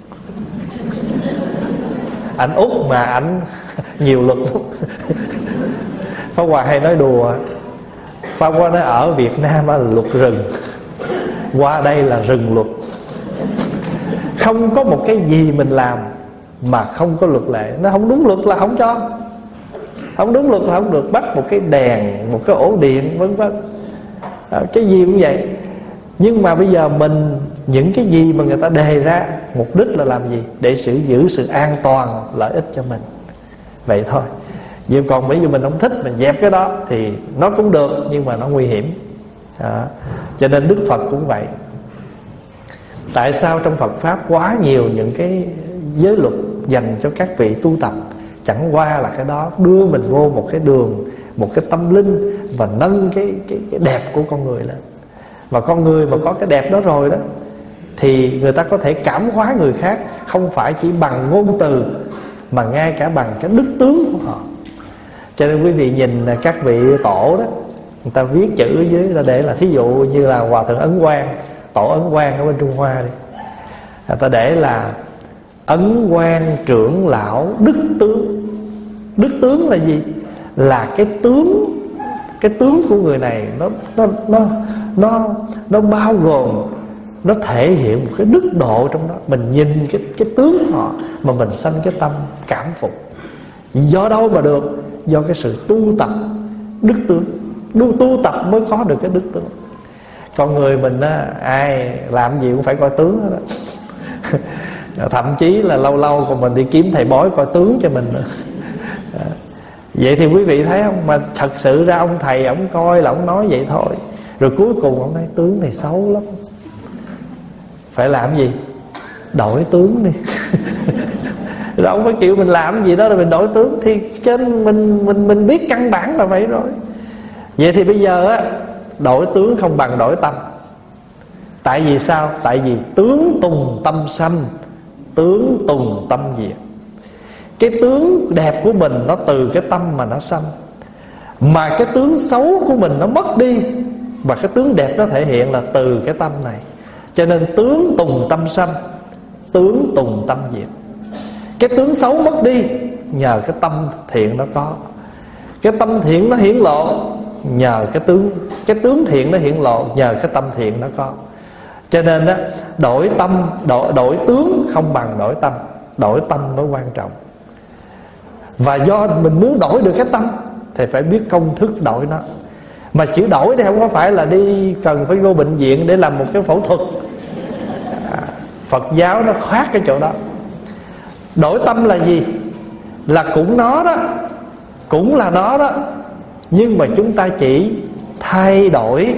Anh Úc mà anh nhiều luật lắm. Pháp Hòa hay nói đùa, Pháp Hòa nói ở Việt Nam là luật rừng, qua đây là rừng luật. Không có một cái gì mình làm mà không có luật lệ. Nó không đúng luật là không cho, không đúng luật là không được. Bắt một cái đèn, một cái ổ điện vân vân, cái gì cũng vậy. Nhưng mà bây giờ mình, những cái gì mà người ta đề ra, mục đích là làm gì? Để giữ sự an toàn, lợi ích cho mình. Vậy thôi. Nhưng còn ví dụ mình không thích, mình dẹp cái đó thì nó cũng được, nhưng mà nó nguy hiểm. Cho nên Đức Phật cũng vậy. Tại sao trong Phật Pháp quá nhiều những cái giới luật dành cho các vị tu tập? Chẳng qua là cái đó đưa mình vô một cái đường, một cái tâm linh, và nâng cái đẹp của con người lên. Và con người mà có cái đẹp đó rồi đó, thì người ta có thể cảm hóa người khác, không phải chỉ bằng ngôn từ, mà ngay cả bằng cái đức tướng của họ. Cho nên quý vị nhìn các vị tổ đó, người ta viết chữ ở dưới là để là, thí dụ như là Hòa Thượng Ấn Quang, tổ Ấn Quang ở bên Trung Hoa đi, người ta để là Ấn Quang trưởng lão đức tướng. Đức tướng là gì? Là cái tướng của người này nó bao gồm, nó thể hiện một cái đức độ trong đó. Mình nhìn cái tướng của họ mà mình sanh cái tâm cảm phục. Do đâu mà được? Do cái sự tu tập đức tướng. Tu tập mới có được cái đức tướng. Con người mình á, ai làm gì cũng phải coi tướng hết đó. Thậm chí là lâu lâu còn mình đi kiếm thầy bói coi tướng cho mình nữa. Vậy thì quý vị thấy không? Mà thật sự ra ông thầy, ông coi là ông nói vậy thôi, rồi cuối cùng ông nói tướng này xấu lắm, phải làm gì? Đổi tướng đi. Rồi ông phải chịu mình làm gì đó rồi mình đổi tướng. Thì trên mình biết căn bản là vậy rồi. Vậy thì bây giờ á, đổi tướng không bằng đổi tâm. Tại vì sao? Tại vì tướng tùng tâm sanh, tướng tùng tâm diệt. Cái tướng đẹp của mình nó từ cái tâm mà nó sanh, mà cái tướng xấu của mình nó mất đi, và cái tướng đẹp nó thể hiện là từ cái tâm này. Cho nên tướng tùng tâm sanh, tướng tùng tâm diệt. Cái tướng xấu mất đi nhờ cái tâm thiện nó có. Cái tâm thiện nó hiển lộ nhờ cái tướng thiện nó hiển lộ nhờ cái tâm thiện nó có. Cho nên đó, đổi tâm, đổi tướng không bằng đổi tâm. Đổi tâm mới quan trọng. Và do mình muốn đổi được cái tâm thì phải biết công thức đổi nó. Mà chữ đổi thì không có phải là đi cần phải vô bệnh viện để làm một cái phẫu thuật. Phật giáo nó khác cái chỗ đó. Đổi tâm là gì? Là cũng nó đó, cũng là nó đó, nhưng mà chúng ta chỉ thay đổi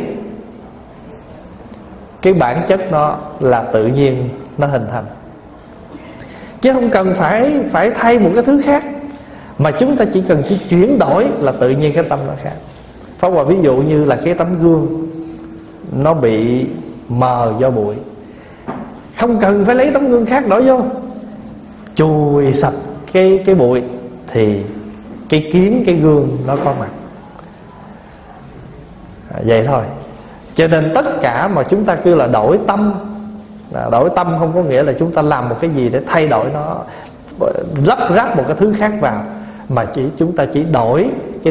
cái bản chất nó là tự nhiên nó hình thành, chứ không cần phải thay một cái thứ khác. Mà chúng ta chỉ cần chuyển đổi là tự nhiên cái tâm nó khác. Pháp Hòa ví dụ như là cái tấm gương nó bị mờ do bụi, không cần phải lấy tấm gương khác đổi vô, chùi sạch cái bụi thì cái kiến, cái gương nó có mặt. Vậy thôi. Cho nên tất cả mà chúng ta kêu là đổi tâm, đổi tâm không có nghĩa là chúng ta làm một cái gì để thay đổi nó, lắp ráp một cái thứ khác vào, mà chúng ta chỉ đổi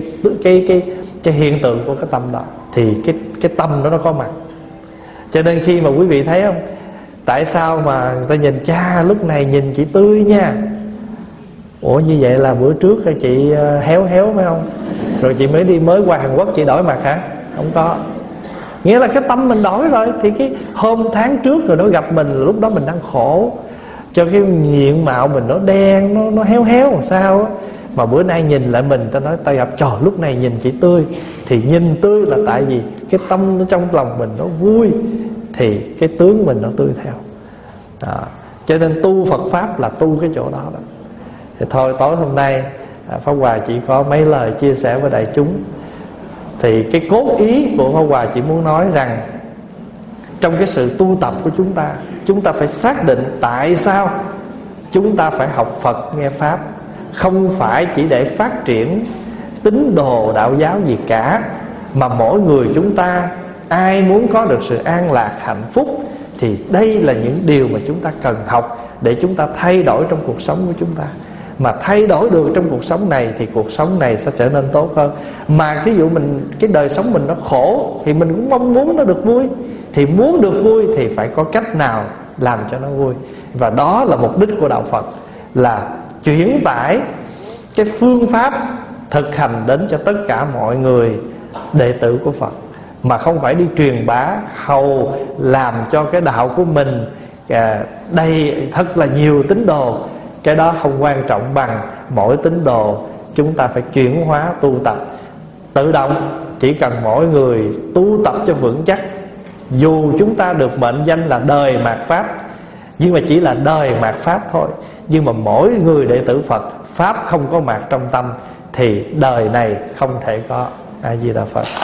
cái hiện tượng của cái tâm đó, thì cái tâm đó nó có mặt. Cho nên khi mà quý vị thấy không, tại sao mà người ta nhìn cha lúc này nhìn chị tươi nha, ủa như vậy là bữa trước chị héo héo phải không, rồi chị mới qua Hàn Quốc chị đổi mặt hả? Không có. Nghĩa là cái tâm mình đổi rồi. Thì cái hôm tháng trước rồi nó gặp mình, lúc đó mình đang khổ, cho cái diện mạo mình nó đen, nó héo héo làm sao á. Mà bữa nay nhìn lại mình, ta nói ta gặp trời lúc này nhìn chị tươi. Thì nhìn tươi là tại vì cái tâm nó trong lòng mình nó vui, thì cái tướng mình nó tươi theo đó. Cho nên tu Phật Pháp là tu cái chỗ đó đó. Thì thôi tối hôm nay Pháp Hòa chỉ có mấy lời chia sẻ với đại chúng. Thì cái cốt ý của Pháp Hòa chỉ muốn nói rằng trong cái sự tu tập của chúng ta phải xác định tại sao chúng ta phải học Phật nghe Pháp. Không phải chỉ để phát triển tín đồ đạo giáo gì cả, mà mỗi người chúng ta ai muốn có được sự an lạc hạnh phúc, thì đây là những điều mà chúng ta cần học để chúng ta thay đổi trong cuộc sống của chúng ta. Mà thay đổi được trong cuộc sống này thì cuộc sống này sẽ trở nên tốt hơn. Mà thí dụ cái đời sống mình nó khổ, thì mình cũng mong muốn nó được vui. Thì muốn được vui thì phải có cách nào làm cho nó vui. Và đó là mục đích của đạo Phật, là chuyển tải cái phương pháp thực hành đến cho tất cả mọi người đệ tử của Phật, mà không phải đi truyền bá hầu làm cho cái đạo của mình đây thật là nhiều tín đồ. Cái đó không quan trọng bằng mỗi tín đồ chúng ta phải chuyển hóa tu tập. Tự động chỉ cần mỗi người tu tập cho vững chắc. Dù chúng ta được mệnh danh là đời mạt Pháp, nhưng mà chỉ là đời mạt Pháp thôi. Nhưng mà mỗi người đệ tử Phật, Pháp không có mạt trong tâm, thì đời này không thể có. A Di Đà Phật.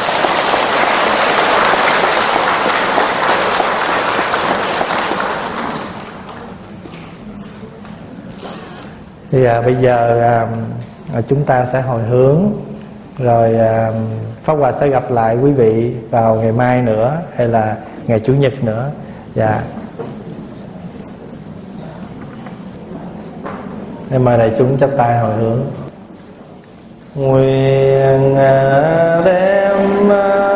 Thì bây giờ chúng ta sẽ hồi hướng, rồi Pháp Hòa sẽ gặp lại quý vị vào ngày mai nữa, hay là ngày Chủ nhật nữa. Dạ. Em mời đại chúng chắp tay hồi hướng. Nguyện đem